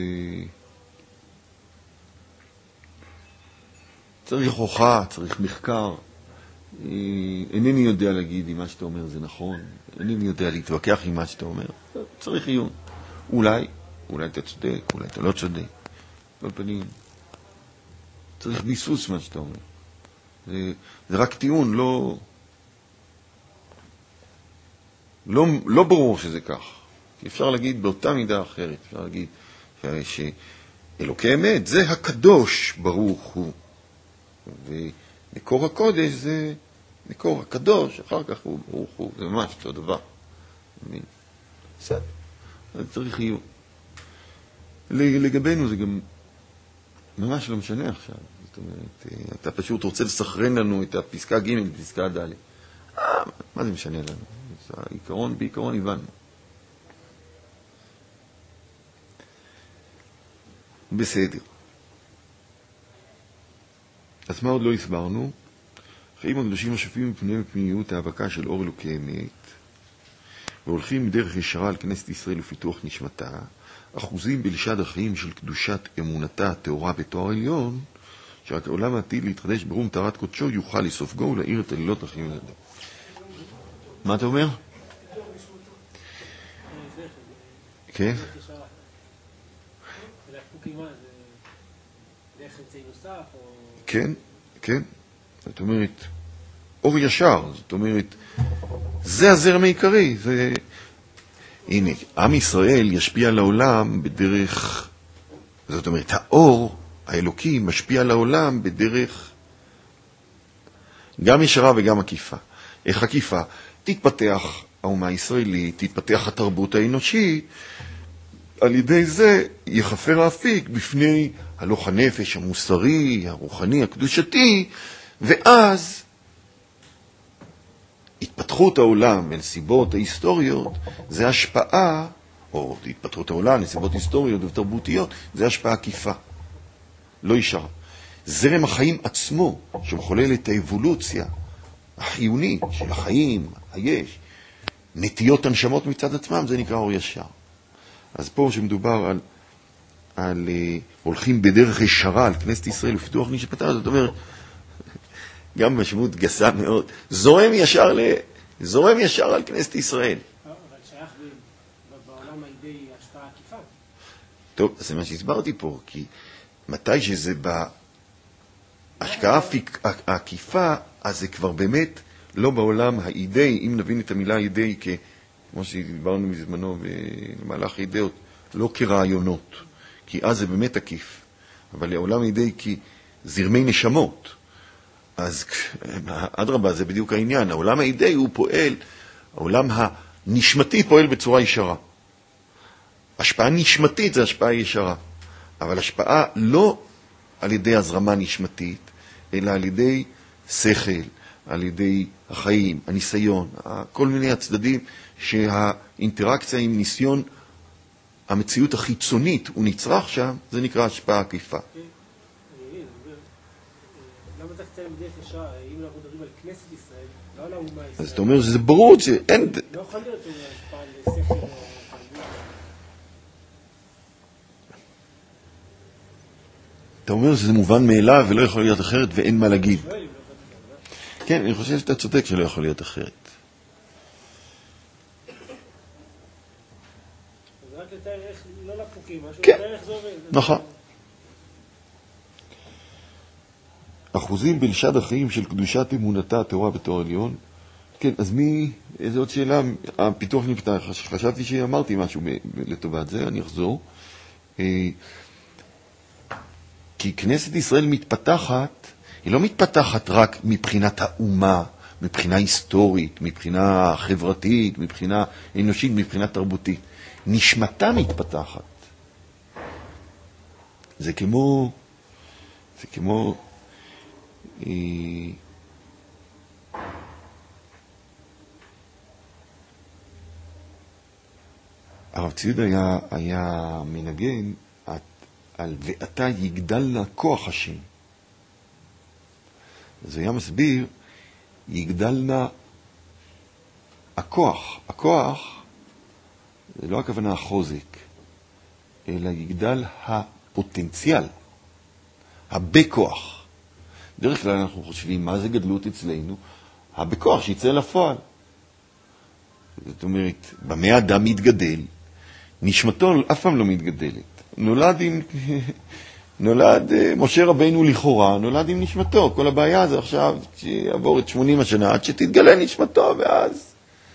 צריך הוכחה, צריך מחקר. אינני יודע להגיד אם מה שאתה אומר זה נכון, אינני יודע להתווכח עם מה שאתה אומר. צריך עיון. אולי אתה צודק, אולי אתה לא צודק. בפנים. צריך ביסוס מה שאתה אומר. זה רק טיעון, לא ברור שזה כך. אפשר להגיד באותה מידה אחרת, אפשר להגיד שאלוקי אמת זה הקדוש ברוך הוא. ומקור הקודש זה מקור הקדוש, אחר כך הוא ברוך הוא, זה ממש אותו דבר. בסדר, אז צריך עיון. לגבינו זה גם ממש לא משנה עכשיו. זאת אומרת, אתה פשוט רוצה לסחרן לנו את הפסקה ג' ופסקה ד'. מה זה משנה לנו? בעיקרון הבנו. בסדר. אז מה עוד לא הסברנו? חיים הקדושים השופעים מפני בפנימיות ההבקה של אור אלוקי אמת, והולכים בדרך ישרה על כנסת ישראל ופיתוח נשמתה, אחוזים בלשד החיים של קדושת אמונתה התאורה בתואר עליון, שרק העולם העתיד להתחדש ברום טהרת קודשו יוכל לסופגו ולהאיר את עלילות החיים לידו. מה אתה אומר? כן? כן. זאת אומרת, אור ישר, זאת אומרת, זה הזרם העיקרי. הנה, עם ישראל ישפיע על העולם בדרך, זאת אומרת, האור האלוקי משפיע על העולם בדרך גם ישרה וגם עקיפה. איך עקיפה? תתפתח האומה הישראלית, תתפתח התרבות האנושית, על ידי זה יחפר האפיק בפני הלוך הנפש המוסרי, הרוחני, הקדושתי, ואז התפתחות העולם בנסיבות ההיסטוריות, זה השפעה, או התפתחות העולם בנסיבות היסטוריות ותרבותיות, זה השפעה עקיפה, לא ישרה. זרם החיים עצמו, שמחולל את האבולוציה החיונית של החיים, היש, נטיות הנשמות מצד עצמם, זה נקרא אור ישר. אז פה שמדובר על הולכים בדרך ישרה על כנסת ישראל ופיתוח נשמתה, זאת אומרת, גם משמעות גסה מאוד, זורם ישר על כנסת ישראל. אבל שייך בעולם הידי השפעה עקיפה. טוב, זה מה שהסברתי פה, כי מתי שזה בהשקעה העקיפה, אז זה כבר באמת לא בעולם הידי, אם נבין את המילה הידי כמו שדיברנו מזמנו במהלך אידאות, לא כרעיונות, כי אז זה באמת עקיף, אבל לעולם הידי כזרמי נשמות. אז אדרבה, זה בדיוק העניין. העולם הידי הוא פועל, העולם הנשמתי פועל בצורה ישרה. השפעה נשמתית זה השפעה ישרה, אבל השפעה לא על ידי הזרמה נשמתית, אלא על ידי שכל, על ידי החיים, הניסיון, כל מיני הצדדים שהאינטראקציה עם ניסיון המציאות החיצונית הוא נצרך שם, זה נקרא השפעה עקיפה. למה צריך לציין בדרך ישר, אם אנחנו מדברים על כנסת ישראל, לא על האומה ישראל? אז אתה אומר שזה ברור שאין... לא יכול להיות השפעה על שכל או תרבות. אתה אומר שזה מובן מאליו ולא יכול להיות אחרת ואין מה להגיד. כן, אני חושב שאתה צודק שלא יכול להיות אחרת. אז רק לתאר איך, לא לפוקים, משהו, כן, לתאר איך זה עובד. נכון. אחוזים בלשד החיים של קדושת אמונתה התורה בתור עליון. כן, אז איזו עוד שאלה? הפיתוח נפתח. חשבתי שאמרתי משהו לטובת זה, אני אחזור. כי כנסת ישראל מתפתחת, היא לא מתפתחת רק מבחינת האומה, מבחינה היסטורית, מבחינה חברתית, מבחינה אנושית, מבחינה תרבותית. נשמתה מתפתחת. זה כמו הרב ציוד היה מנגן על ואתה יגדל כוח השם. זה היה מסביר, יגדלנה הכוח. הכוח זה לא הכוונה החוזק, אלא יגדל הפוטנציאל, הבכוח. דרך כלל אנחנו חושבים, מה זה גדלות אצלנו? הבכוח שיצא לפועל. זאת אומרת, במה האדם מתגדל, נשמתו אף פעם לא מתגדלת. נולד משה רבינו לכאורה, נולד עם נשמתו. כל הבעיה זה עכשיו שיעבור את 80 השנה עד שתתגלה נשמתו, ואז...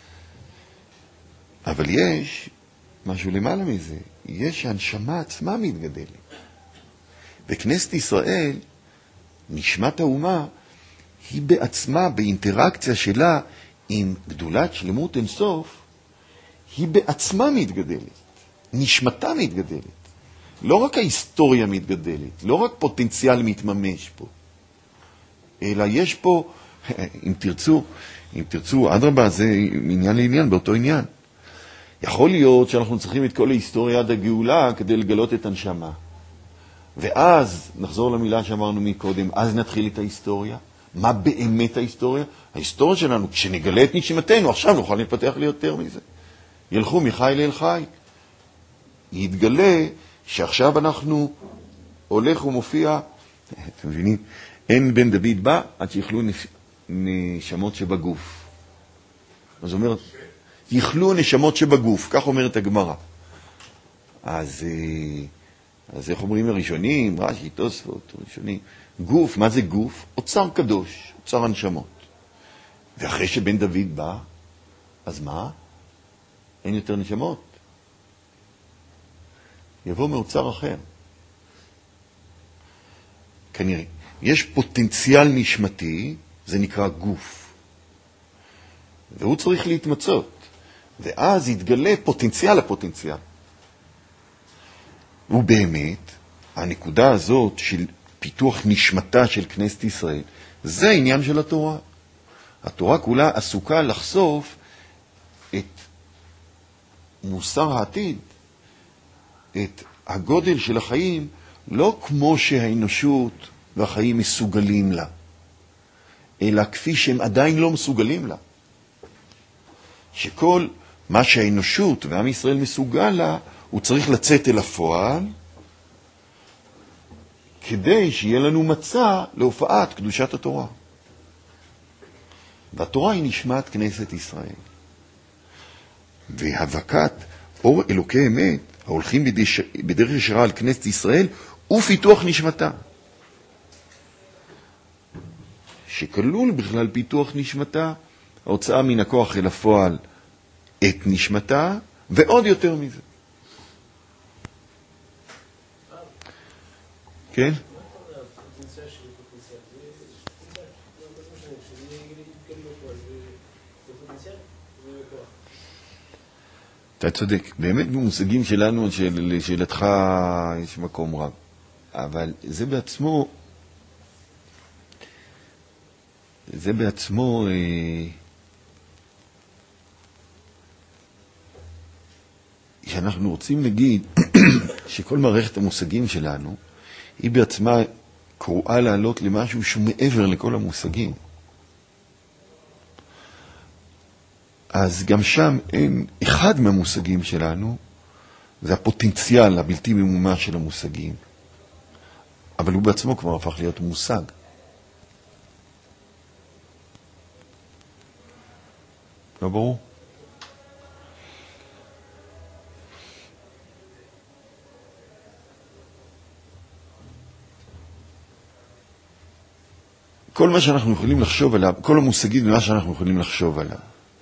אבל יש משהו למעלה מזה. יש שהנשמה עצמה מתגדלת. וכנסת ישראל, נשמת האומה, היא בעצמה, באינטראקציה שלה עם גדולת שלמות אינסוף, היא בעצמה מתגדלת. נשמתה מתגדלת. לא רק ההיסטוריה מתגדלת, לא רק פוטנציאל מתממש פה, אלא יש פה, אם תרצו, אדרבה, זה עניין לעניין, באותו עניין. יכול להיות שאנחנו צריכים את כל ההיסטוריה עד הגאולה כדי לגלות את הנשמה. ואז נחזור למילה שאמרנו מקודם, אז נתחיל את ההיסטוריה. מה באמת ההיסטוריה? ההיסטוריה שלנו, כשנגלה את נשמתנו, עכשיו נוכל להתפתח לי יותר מזה. ילכו מחי לאל חי. יתגלה שעכשיו אנחנו הולך ומופיע, אתם מבינים, אין בן דוד בא עד שיכלו נשמות שבגוף. אז אומרת, יכלו נשמות שבגוף, כך אומרת הגמרא. אז איך אומרים הראשונים, רש"י, תוספות, ראשונים, גוף, מה זה גוף? אוצר קדוש, אוצר הנשמות. ואחרי שבן דוד בא, אז מה? אין יותר נשמות. יבוא מאוצר אחר. כנראה. יש פוטנציאל נשמתי, זה נקרא גוף. והוא צריך להתמצות. ואז יתגלה פוטנציאל הפוטנציאל. ובאמת, הנקודה הזאת של פיתוח נשמתה של כנסת ישראל, זה העניין של התורה. התורה כולה עסוקה לחשוף את מוסר העתיד, את הגודל של החיים, לא כמו שהאנושות והחיים מסוגלים לה, אלא כפי שהם עדיין לא מסוגלים לה. שכל מה שהאנושות ועם ישראל מסוגל לה, הוא צריך לצאת אל הפועל, כדי שיהיה לנו מצע להופעת קדושת התורה. והתורה היא נשמת כנסת ישראל. והבקת אור אלוקי אמת, ההולכים בדרך ישרה על כנסת ישראל, ופיתוח נשמתה. שכלול בכלל פיתוח נשמתה, ההוצאה מן הכוח אל הפועל את נשמתה, ועוד יותר מזה. כן? אתה צודק, באמת במושגים שלנו, לשאלתך יש מקום רב. אבל זה בעצמו שאנחנו רוצים להגיד שכל מערכת המושגים שלנו היא בעצמה קרואה לעלות למשהו שהוא מעבר לכל המושגים. אז גם שם אין אחד מהמושגים שלנו, זה הפוטנציאל הבלתי ממומש של המושגים. אבל הוא בעצמו כבר הפך להיות מושג. לא ברור? כל מה שאנחנו יכולים לחשוב עליו, כל המושגים ומה שאנחנו יכולים לחשוב עליו.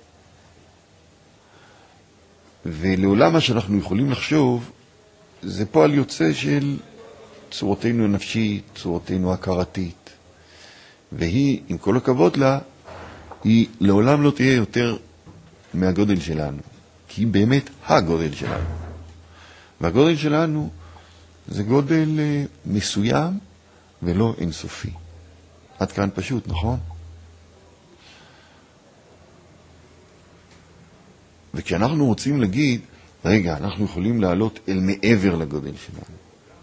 ולעולם מה שאנחנו יכולים לחשוב, זה פועל יוצא של צורתנו הנפשית, צורתנו הכרתית. והיא, עם כל הכבוד לה, היא לעולם לא תהיה יותר מהגודל שלנו. כי היא באמת הגודל שלנו. והגודל שלנו זה גודל מסוים ולא אינסופי. עד כאן פשוט, נכון? וכשאנחנו רוצים להגיד, רגע, אנחנו יכולים לעלות אל מעבר לגודל שלנו.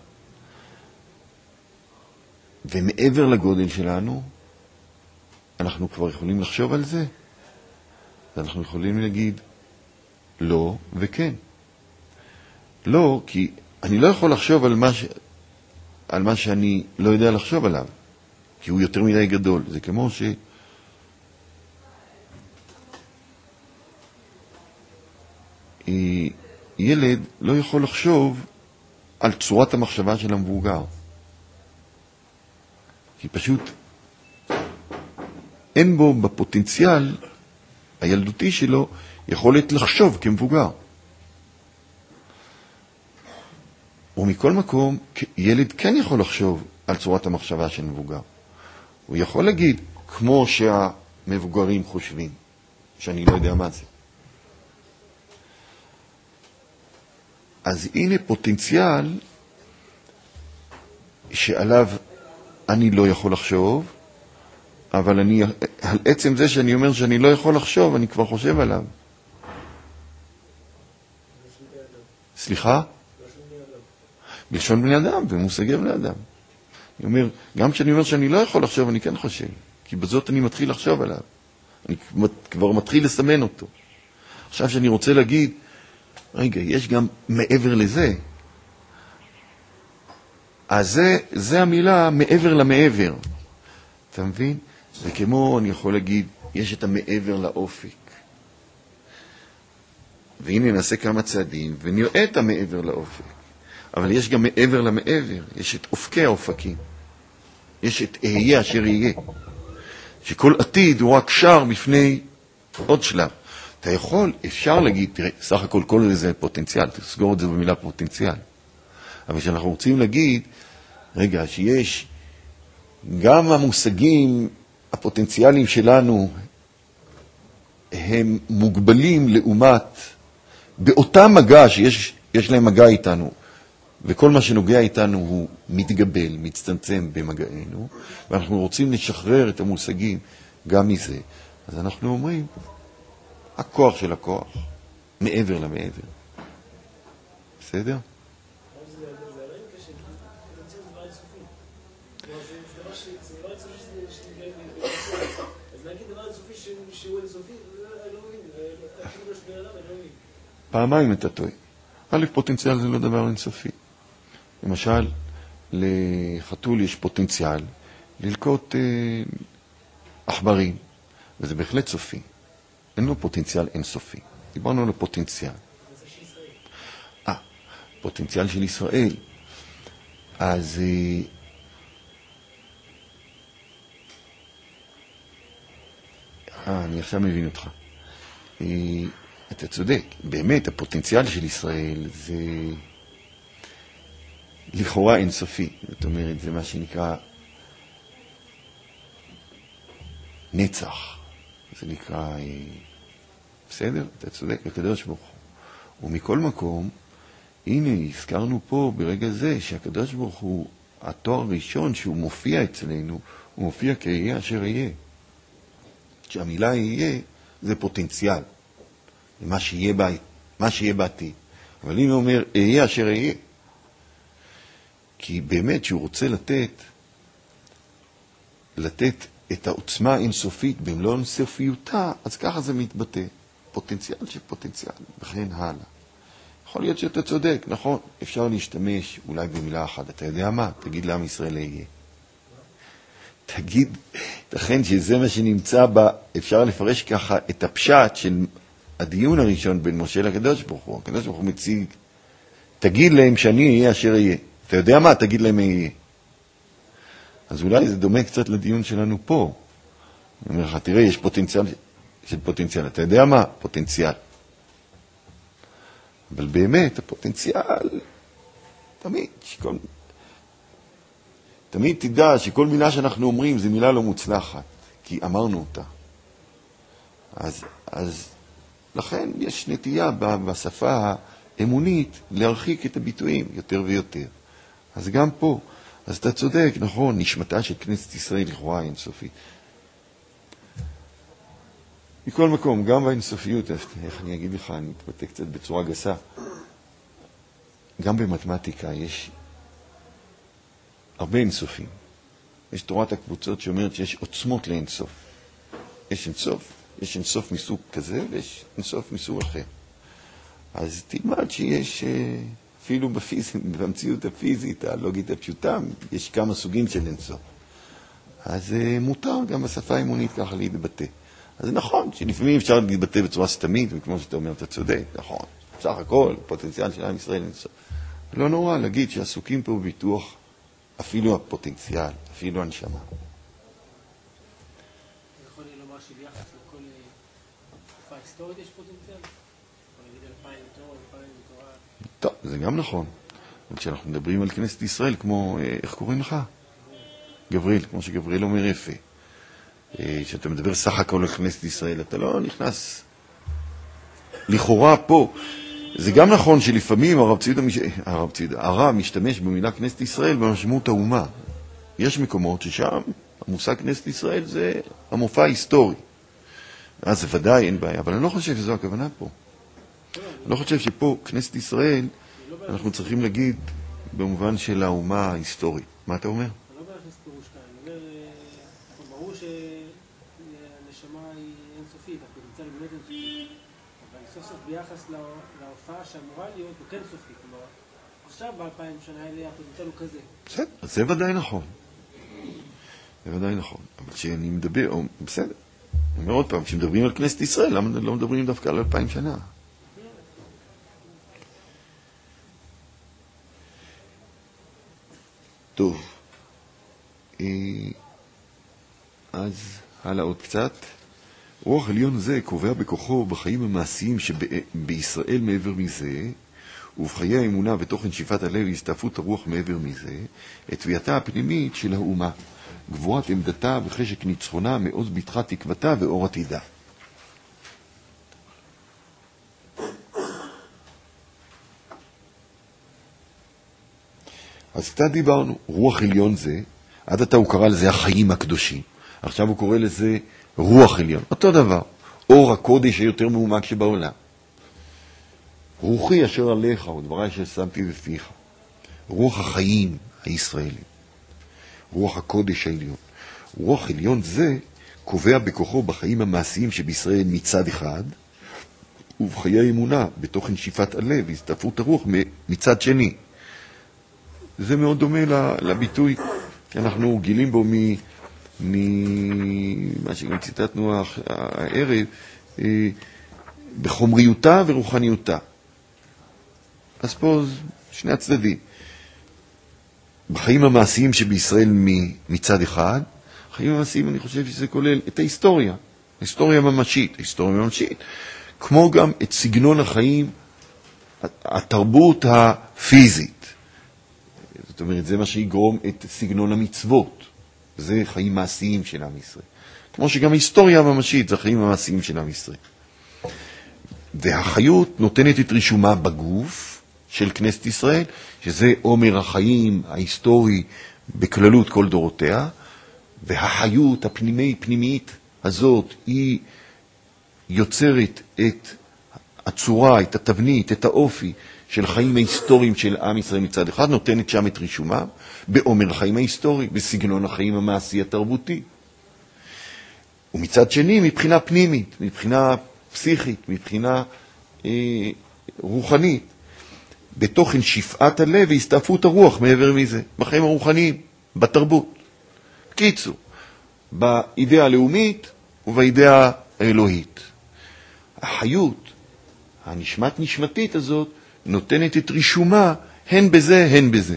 ומעבר לגודל שלנו, אנחנו כבר יכולים לחשוב על זה. ואנחנו יכולים להגיד לא וכן. לא, כי אני לא יכול לחשוב על מה שאני לא יודע לחשוב עליו. כי הוא יותר מדי גדול. זה כמו ילד לא יכול לחשוב על צורת המחשבה של המבוגר. כי פשוט אין בו בפוטנציאל הילדותי שלו יכולת לחשוב כמבוגר. ומכל מקום, ילד כן יכול לחשוב על צורת המחשבה של מבוגר. הוא יכול להגיד, כמו שהמבוגרים חושבים, שאני לא יודע מה זה. אז הנה פוטנציאל שעליו אני לא יכול לחשוב, אבל על עצם זה שאני אומר שאני לא יכול לחשוב, אני כבר חושב עליו. סליחה? בלשון בני אדם, במושגי בני אדם. אני אומר, גם כשאני אומר שאני לא יכול לחשוב, אני כן חושב. כי בזאת אני מתחיל לחשוב עליו. אני כבר מתחיל לסמן אותו. עכשיו שאני רוצה להגיד, רגע, יש גם מעבר לזה. אז זה המילה מעבר למעבר. אתה מבין? זה כמו, אני יכול להגיד, יש את המעבר לאופק. והנה נעשה כמה צעדים, ונראה את המעבר לאופק. אבל יש גם מעבר למעבר. יש את אופקי האופקים. יש את אהיה אשר יהיה. שכל עתיד הוא רק שר בפני עוד שלב. אתה יכול, אפשר להגיד, תראה, סך הכל כל זה פוטנציאל, תסגור את זה במילה פוטנציאל. אבל שאנחנו רוצים להגיד, רגע, שיש גם המושגים הפוטנציאליים שלנו הם מוגבלים לעומת, באותה מגע שיש להם מגע איתנו, וכל מה שנוגע איתנו הוא מתגבל, מצטמצם במגענו, ואנחנו רוצים לשחרר את המושגים גם מזה. אז אנחנו אומרים, הכוח של הכוח, מעבר למעבר. בסדר? פעמיים אתה טועה. א', פוטנציאל זה לא דבר אינסופי. למשל, לחתול יש פוטנציאל ללקוט עכברים, וזה בהחלט סופי. אין לו פוטנציאל אינסופי. דיברנו על הפוטנציאל. פוטנציאל של ישראל. אז אני עכשיו מבין אותך. אתה צודק, באמת הפוטנציאל של ישראל זה לכאורה אינסופי. זאת אומרת, זה מה שנקרא נצח. זה נקרא, בסדר? אתה צודק, הקדוש ברוך הוא. ומכל מקום, הנה, הזכרנו פה ברגע זה שהקדוש ברוך הוא, התואר הראשון שהוא מופיע אצלנו, הוא מופיע כיהיה אשר יהיה. שהמילה יהיה זה פוטנציאל. מה שיהיה בעתיד. אבל הנה אומר, יהיה אשר יהיה. כי באמת שהוא רוצה לתת את העוצמה האינסופית במלוא אינסופיותה, אז ככה זה מתבטא. פוטנציאל של פוטנציאל, וכן הלאה. יכול להיות שאתה צודק, נכון, אפשר להשתמש אולי במילה אחת. אתה יודע מה? תגיד לעם ישראל יהיה. תגיד, תכן שזה מה שנמצא בה, אפשר לפרש ככה את הפשט של הדיון הראשון בין משה לקדוש ברוך הוא. הקדוש ברוך הוא מציג, תגיד להם שאני אהיה אשר אהיה. אתה יודע מה? תגיד להם אהיה. אז אולי זה דומה קצת לדיון שלנו פה. אני אומר לך, תראה, יש פוטנציאל של פוטנציאל. אתה יודע מה? פוטנציאל. אבל באמת, הפוטנציאל, תמיד תדע שכל מילה שאנחנו אומרים זה מילה לא מוצלחת, כי אמרנו אותה. אז לכן יש נטייה בשפה האמונית להרחיק את הביטויים יותר ויותר. אז גם פה, אז אתה צודק, נכון, נשמתה של כנסת ישראל לכאורה אינסופית. מכל מקום, גם באינסופיות, איך אני אגיד לך, אני אתבטא קצת בצורה גסה, גם במתמטיקה יש הרבה אינסופים. יש תורת הקבוצות שאומרת שיש עוצמות לאינסוף. יש אינסוף מסוג כזה ויש אינסוף מסוג אחר. אז תלמד שיש אפילו במציאות הפיזית, הלוגית הפשוטה, יש כמה סוגים של אינסוף. אז מותר גם בשפה האמונית ככה להתבטא. אז נכון שלפעמים אפשר להתבטא בצורה סתמית, וכמו שאתה אומר, אתה צודק, נכון. בסך הכל, פוטנציאל של עם ישראל אינסוף. לא נורא להגיד שעסוקים פה בביטוח אפילו הפוטנציאל, אפילו הנשמה. יכול לומר שביחס לכל תקופה היסטורית יש פוטנציאל? יכול להגיד 2000 לתורה, 2000 לתורה? טוב, זה גם נכון. כשאנחנו מדברים על כנסת ישראל, כמו, איך קוראים לך? גבריאל, כמו שגבריאל אומר יפה. שאתה מדבר סך הכל על כנסת ישראל, אתה לא נכנס לכאורה פה. זה גם נכון שלפעמים הרב משתמש במילה כנסת ישראל במשמעות האומה. יש מקומות ששם המושג כנסת ישראל זה המופע ההיסטורי. אז זה ודאי אין בעיה, אבל אני לא חושב שזו הכוונה פה. אני לא חושב שפה כנסת ישראל אנחנו צריכים להגיד במובן של האומה ההיסטורית. מה אתה אומר? ברור שהנשמה היא אינסופית, הפוטנציאל הוא באמת אינסופית. אבל סוף סוף ביחס להופעה שאמורה להיות הוא כן סופי. כלומר, עכשיו ב-2000 שנה האלה הפוטנציאל הוא כזה. בסדר, זה ודאי נכון. זה ודאי נכון. אבל כשאני מדבר, בסדר. אני אומר עוד פעם, כשמדברים על כנסת ישראל, למה לא מדברים דווקא על 2000 שנה? טוב. אז הלאה עוד קצת. רוח עליון זה קובע בכוחו בחיים המעשיים שבישראל מעבר מזה, ובחיי האמונה ותוכן שאיפת הלב והסתעפות הרוח מעבר מזה, את תביעתה הפנימית של האומה, גבורת עמדתה וחשק ניצחונה, מעוז ביטחה תקוותה ואור עתידה. אז קצת דיברנו, רוח עליון זה, עד עתה הוא קרא לזה החיים הקדושים. עכשיו הוא קורא לזה רוח עליון. אותו דבר, אור הקודש היותר מעומק שבעולם. רוחי אשר עליך, או דברי ששמתי בפיך. רוח החיים הישראלים. רוח הקודש העליון. רוח עליון זה קובע בכוחו בחיים המעשיים שבישראל מצד אחד, ובחיי האמונה, בתוכן שאיפת הלב, הסתעפות הרוח מצד שני. זה מאוד דומה לביטוי שאנחנו גילים בו מה שגם ציטטנו הערב, בחומריותה ורוחניותה. אז פה שני הצדדים. בחיים המעשיים שבישראל מצד אחד, בחיים המעשיים אני חושב שזה כולל את ההיסטוריה, ההיסטוריה הממשית, כמו גם את סגנון החיים, התרבות הפיזית. זאת אומרת, זה מה שיגרום את סגנון המצוות. זה חיים מעשיים של עם ישראל. כמו שגם ההיסטוריה הממשית, זה החיים המעשיים של עם ישראל. והחיות נותנת את רישומה בגוף של כנסת ישראל, שזה עומר החיים ההיסטורי בכללות כל דורותיה, והחיות הפנימית הזאת היא יוצרת את הצורה, את התבנית, את האופי של חיים ההיסטוריים של עם ישראל מצד אחד, נותנת שם את רישומה, בעומר החיים ההיסטורי, בסגנון החיים המעשי התרבותי. ומצד שני, מבחינה פנימית, מבחינה פסיכית, מבחינה רוחנית, בתוכן שפעת הלב והסתעפות הרוח מעבר מזה, בחיים הרוחניים, בתרבות. בקיצור, באידאה הלאומית ובאידאה האלוהית. החיות, הנשמתית הזאת, נותנת את רישומה הן בזה, הן בזה.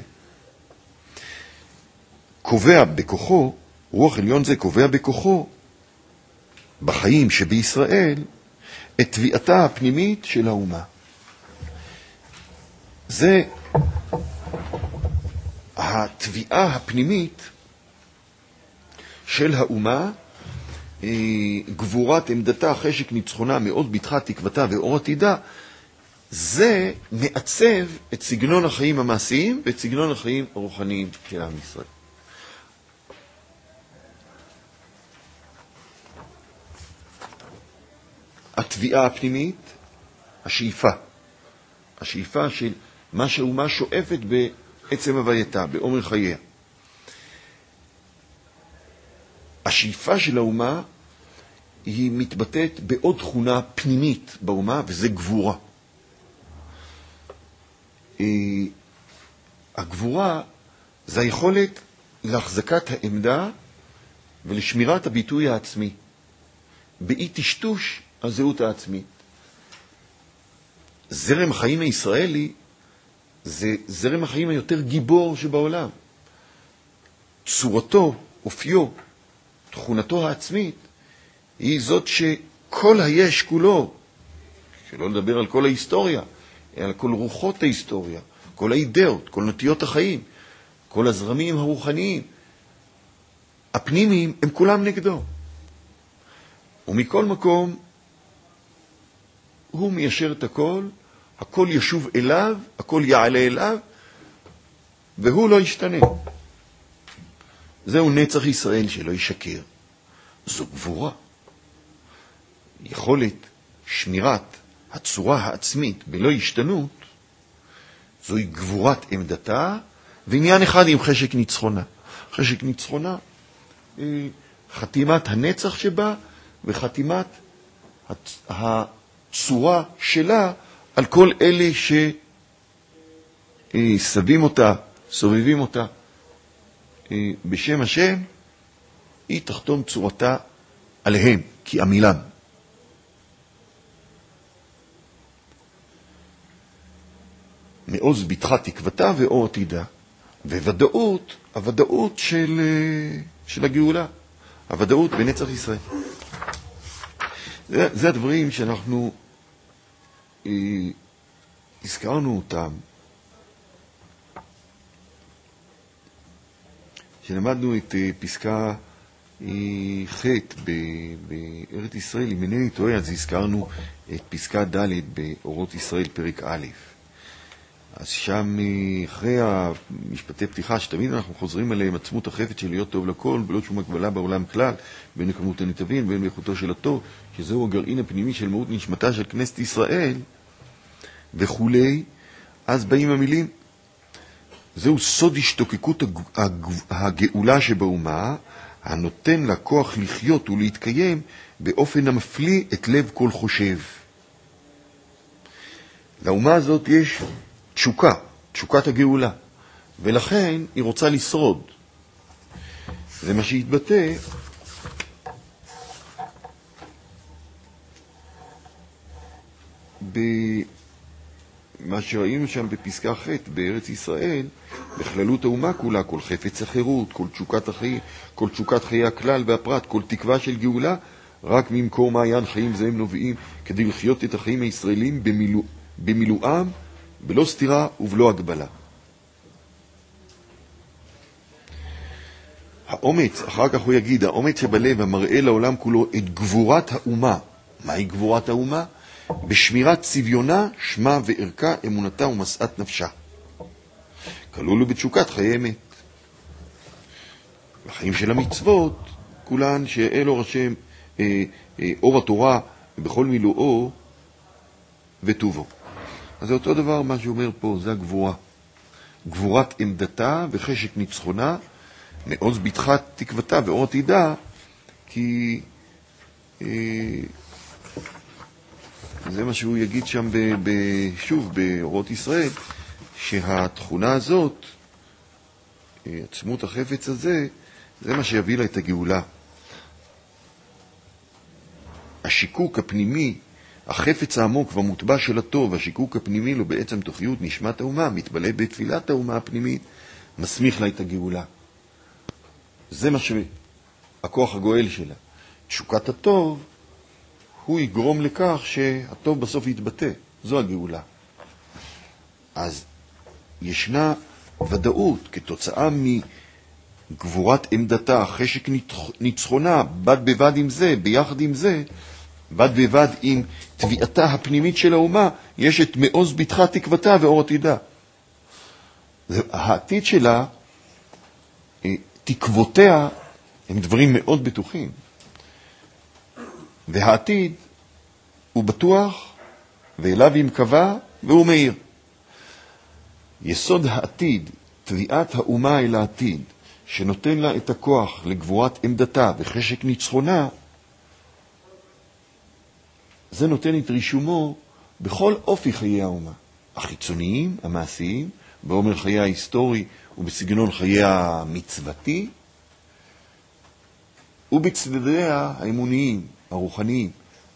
קובע בכוחו, רוח עליון זה קובע בכוחו, בחיים שבישראל, את תביעתה הפנימית של האומה. זה התביעה הפנימית של האומה, גבורת עמדתה, חשק ניצחונה, מאוד ביטחה, תקוותה ואור עתידה, זה מעצב את סגנון החיים המעשיים ואת סגנון החיים הרוחניים של עם ישראל. התביעה הפנימית, השאיפה של מה שהאומה שואפת בעצם הווייתה, בעומר חייה. השאיפה של האומה היא מתבטאת בעוד תכונה פנימית באומה, וזה גבורה. הגבורה זה היכולת להחזקת העמדה ולשמירת הביטוי העצמי, באי טשטוש הזהות העצמית. זרם החיים הישראלי זה זרם החיים היותר גיבור שבעולם. צורתו, אופיו, תכונתו העצמית, היא זאת שכל היש כולו, שלא לדבר על כל ההיסטוריה, על כל רוחות ההיסטוריה, כל האידאות, כל נטיות החיים, כל הזרמים הרוחניים, הפנימיים, הם כולם נגדו. ומכל מקום, הוא מיישר את הכל, הכל ישוב אליו, הכל יעלה אליו, והוא לא ישתנה. זהו נצח ישראל שלא ישקר. זו גבורה. יכולת שמירת הצורה העצמית בלא השתנות, זוהי גבורת עמדתה, ועניין אחד עם חשק ניצחונה. חשק ניצחונה, חתימת הנצח שבה, וחתימת הצורה שלה על כל אלה שסבים אותה, סובבים אותה בשם השם, היא תחתום צורתה עליהם, כי עמילם. מעוז ביטחה תקוותה ואור עתידה. וודאות, הוודאות של הגאולה, הוודאות בנצח ישראל. זה הדברים שאנחנו הזכרנו אותם, שלמדנו את פסקה ח' בארץ ישראל, אם אינני טועה, אז הזכרנו את פסקה ד' באורות ישראל פרק א'. אז שם אחרי המשפטי פתיחה שתמיד אנחנו חוזרים עליהם, עצמות החפץ של להיות טוב לכל ולא שום הגבלה בעולם כלל, בין כמות הנתבין ובין איכותו של הטוב, שזהו הגרעין הפנימי של מהות נשמתה של כנסת ישראל וכולי. אז באים המילים, זהו סוד השתוקקות הגאולה שבאומה, הנותן לה כוח לחיות ולהתקיים באופן המפליא את לב כל חושב. לאומה הזאת יש תשוקה, תשוקת הגאולה, ולכן היא רוצה לשרוד. זה מה שהתבטא במה שראינו שם בפסקה ח' בארץ ישראל, בכללות האומה כולה, כל חפץ החירות, כל תשוקת החיים, כל תשוקת חיי הכלל והפרט, כל תקווה של גאולה, רק ממקור מעיין חיים זה הם נובעים, כדי לחיות את החיים הישראלים במילואם, בלא סתירה ובלא הגבלה. האומץ, אחר כך הוא יגיד, האומץ שבלב המראה לעולם כולו את גבורת האומה. מהי גבורת האומה? בשמירת צביונה, שמה וערכה, אמונתה ומשאת נפשה. כלול לו בתשוקת חיי אמת. החיים של המצוות, כולן שאל אור השם, אור התורה, בכל מילואו וטובו. אז זה אותו דבר מה שאומר פה, זה הגבורה. גבורת עמדתה וחשק ניצחונה, מעוז ביטחת תקוותה ואור עתידה, כי זה מה שהוא יגיד שם שוב באורות ישראל, שהתכונה הזאת, עצמות החפץ הזה, זה מה שיביא לה את הגאולה. השיקוק הפנימי, החפץ העמוק והמוטבע של הטוב, השיקוק הפנימי לו בעצם תוכיות נשמת האומה, מתבלע בתפילת האומה הפנימית, מסמיך לה את הגאולה. זה מה שהכוח הגואל שלה. תשוקת הטוב, הוא יגרום לכך שהטוב בסוף יתבטא. זו הגאולה. אז ישנה ודאות כתוצאה מגבורת עמדתה, חשק ניצחונה, בד בבד עם זה, ביחד עם זה, בד בבד עם תביעתה הפנימית של האומה, יש את מעוז ביטחת תקוותה ואור עתידה. העתיד שלה, תקוותיה, הם דברים מאוד בטוחים. והעתיד הוא בטוח, ואליו היא מקווה, והוא מאיר. יסוד העתיד, תביעת האומה אל העתיד, שנותן לה את הכוח לגבורת עמדתה וחשק ניצחונה, זה נותן את רישומו בכל אופי חיי האומה. החיצוניים, המעשיים, באומר חיי ההיסטורי ובסגנון חיי המצוותי, ובצדדיה האמוניים, הרוחניים,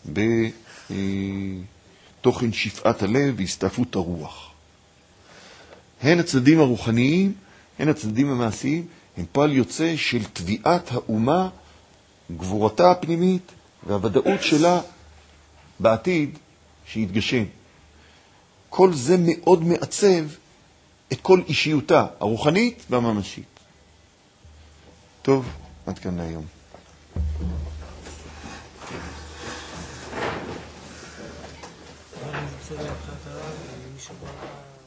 בתוכן שפעת הלב והסתעפות הרוח. הן הצדדים הרוחניים, הן הצדדים המעשיים, הם פועל יוצא של תביעת האומה, גבורתה הפנימית והוודאות שלה בעתיד שיתגשם. כל זה מאוד מעצב את כל אישיותה הרוחנית והממשית. טוב, עד כאן להיום. אני רוצה להתחלת הרב, מישהו בא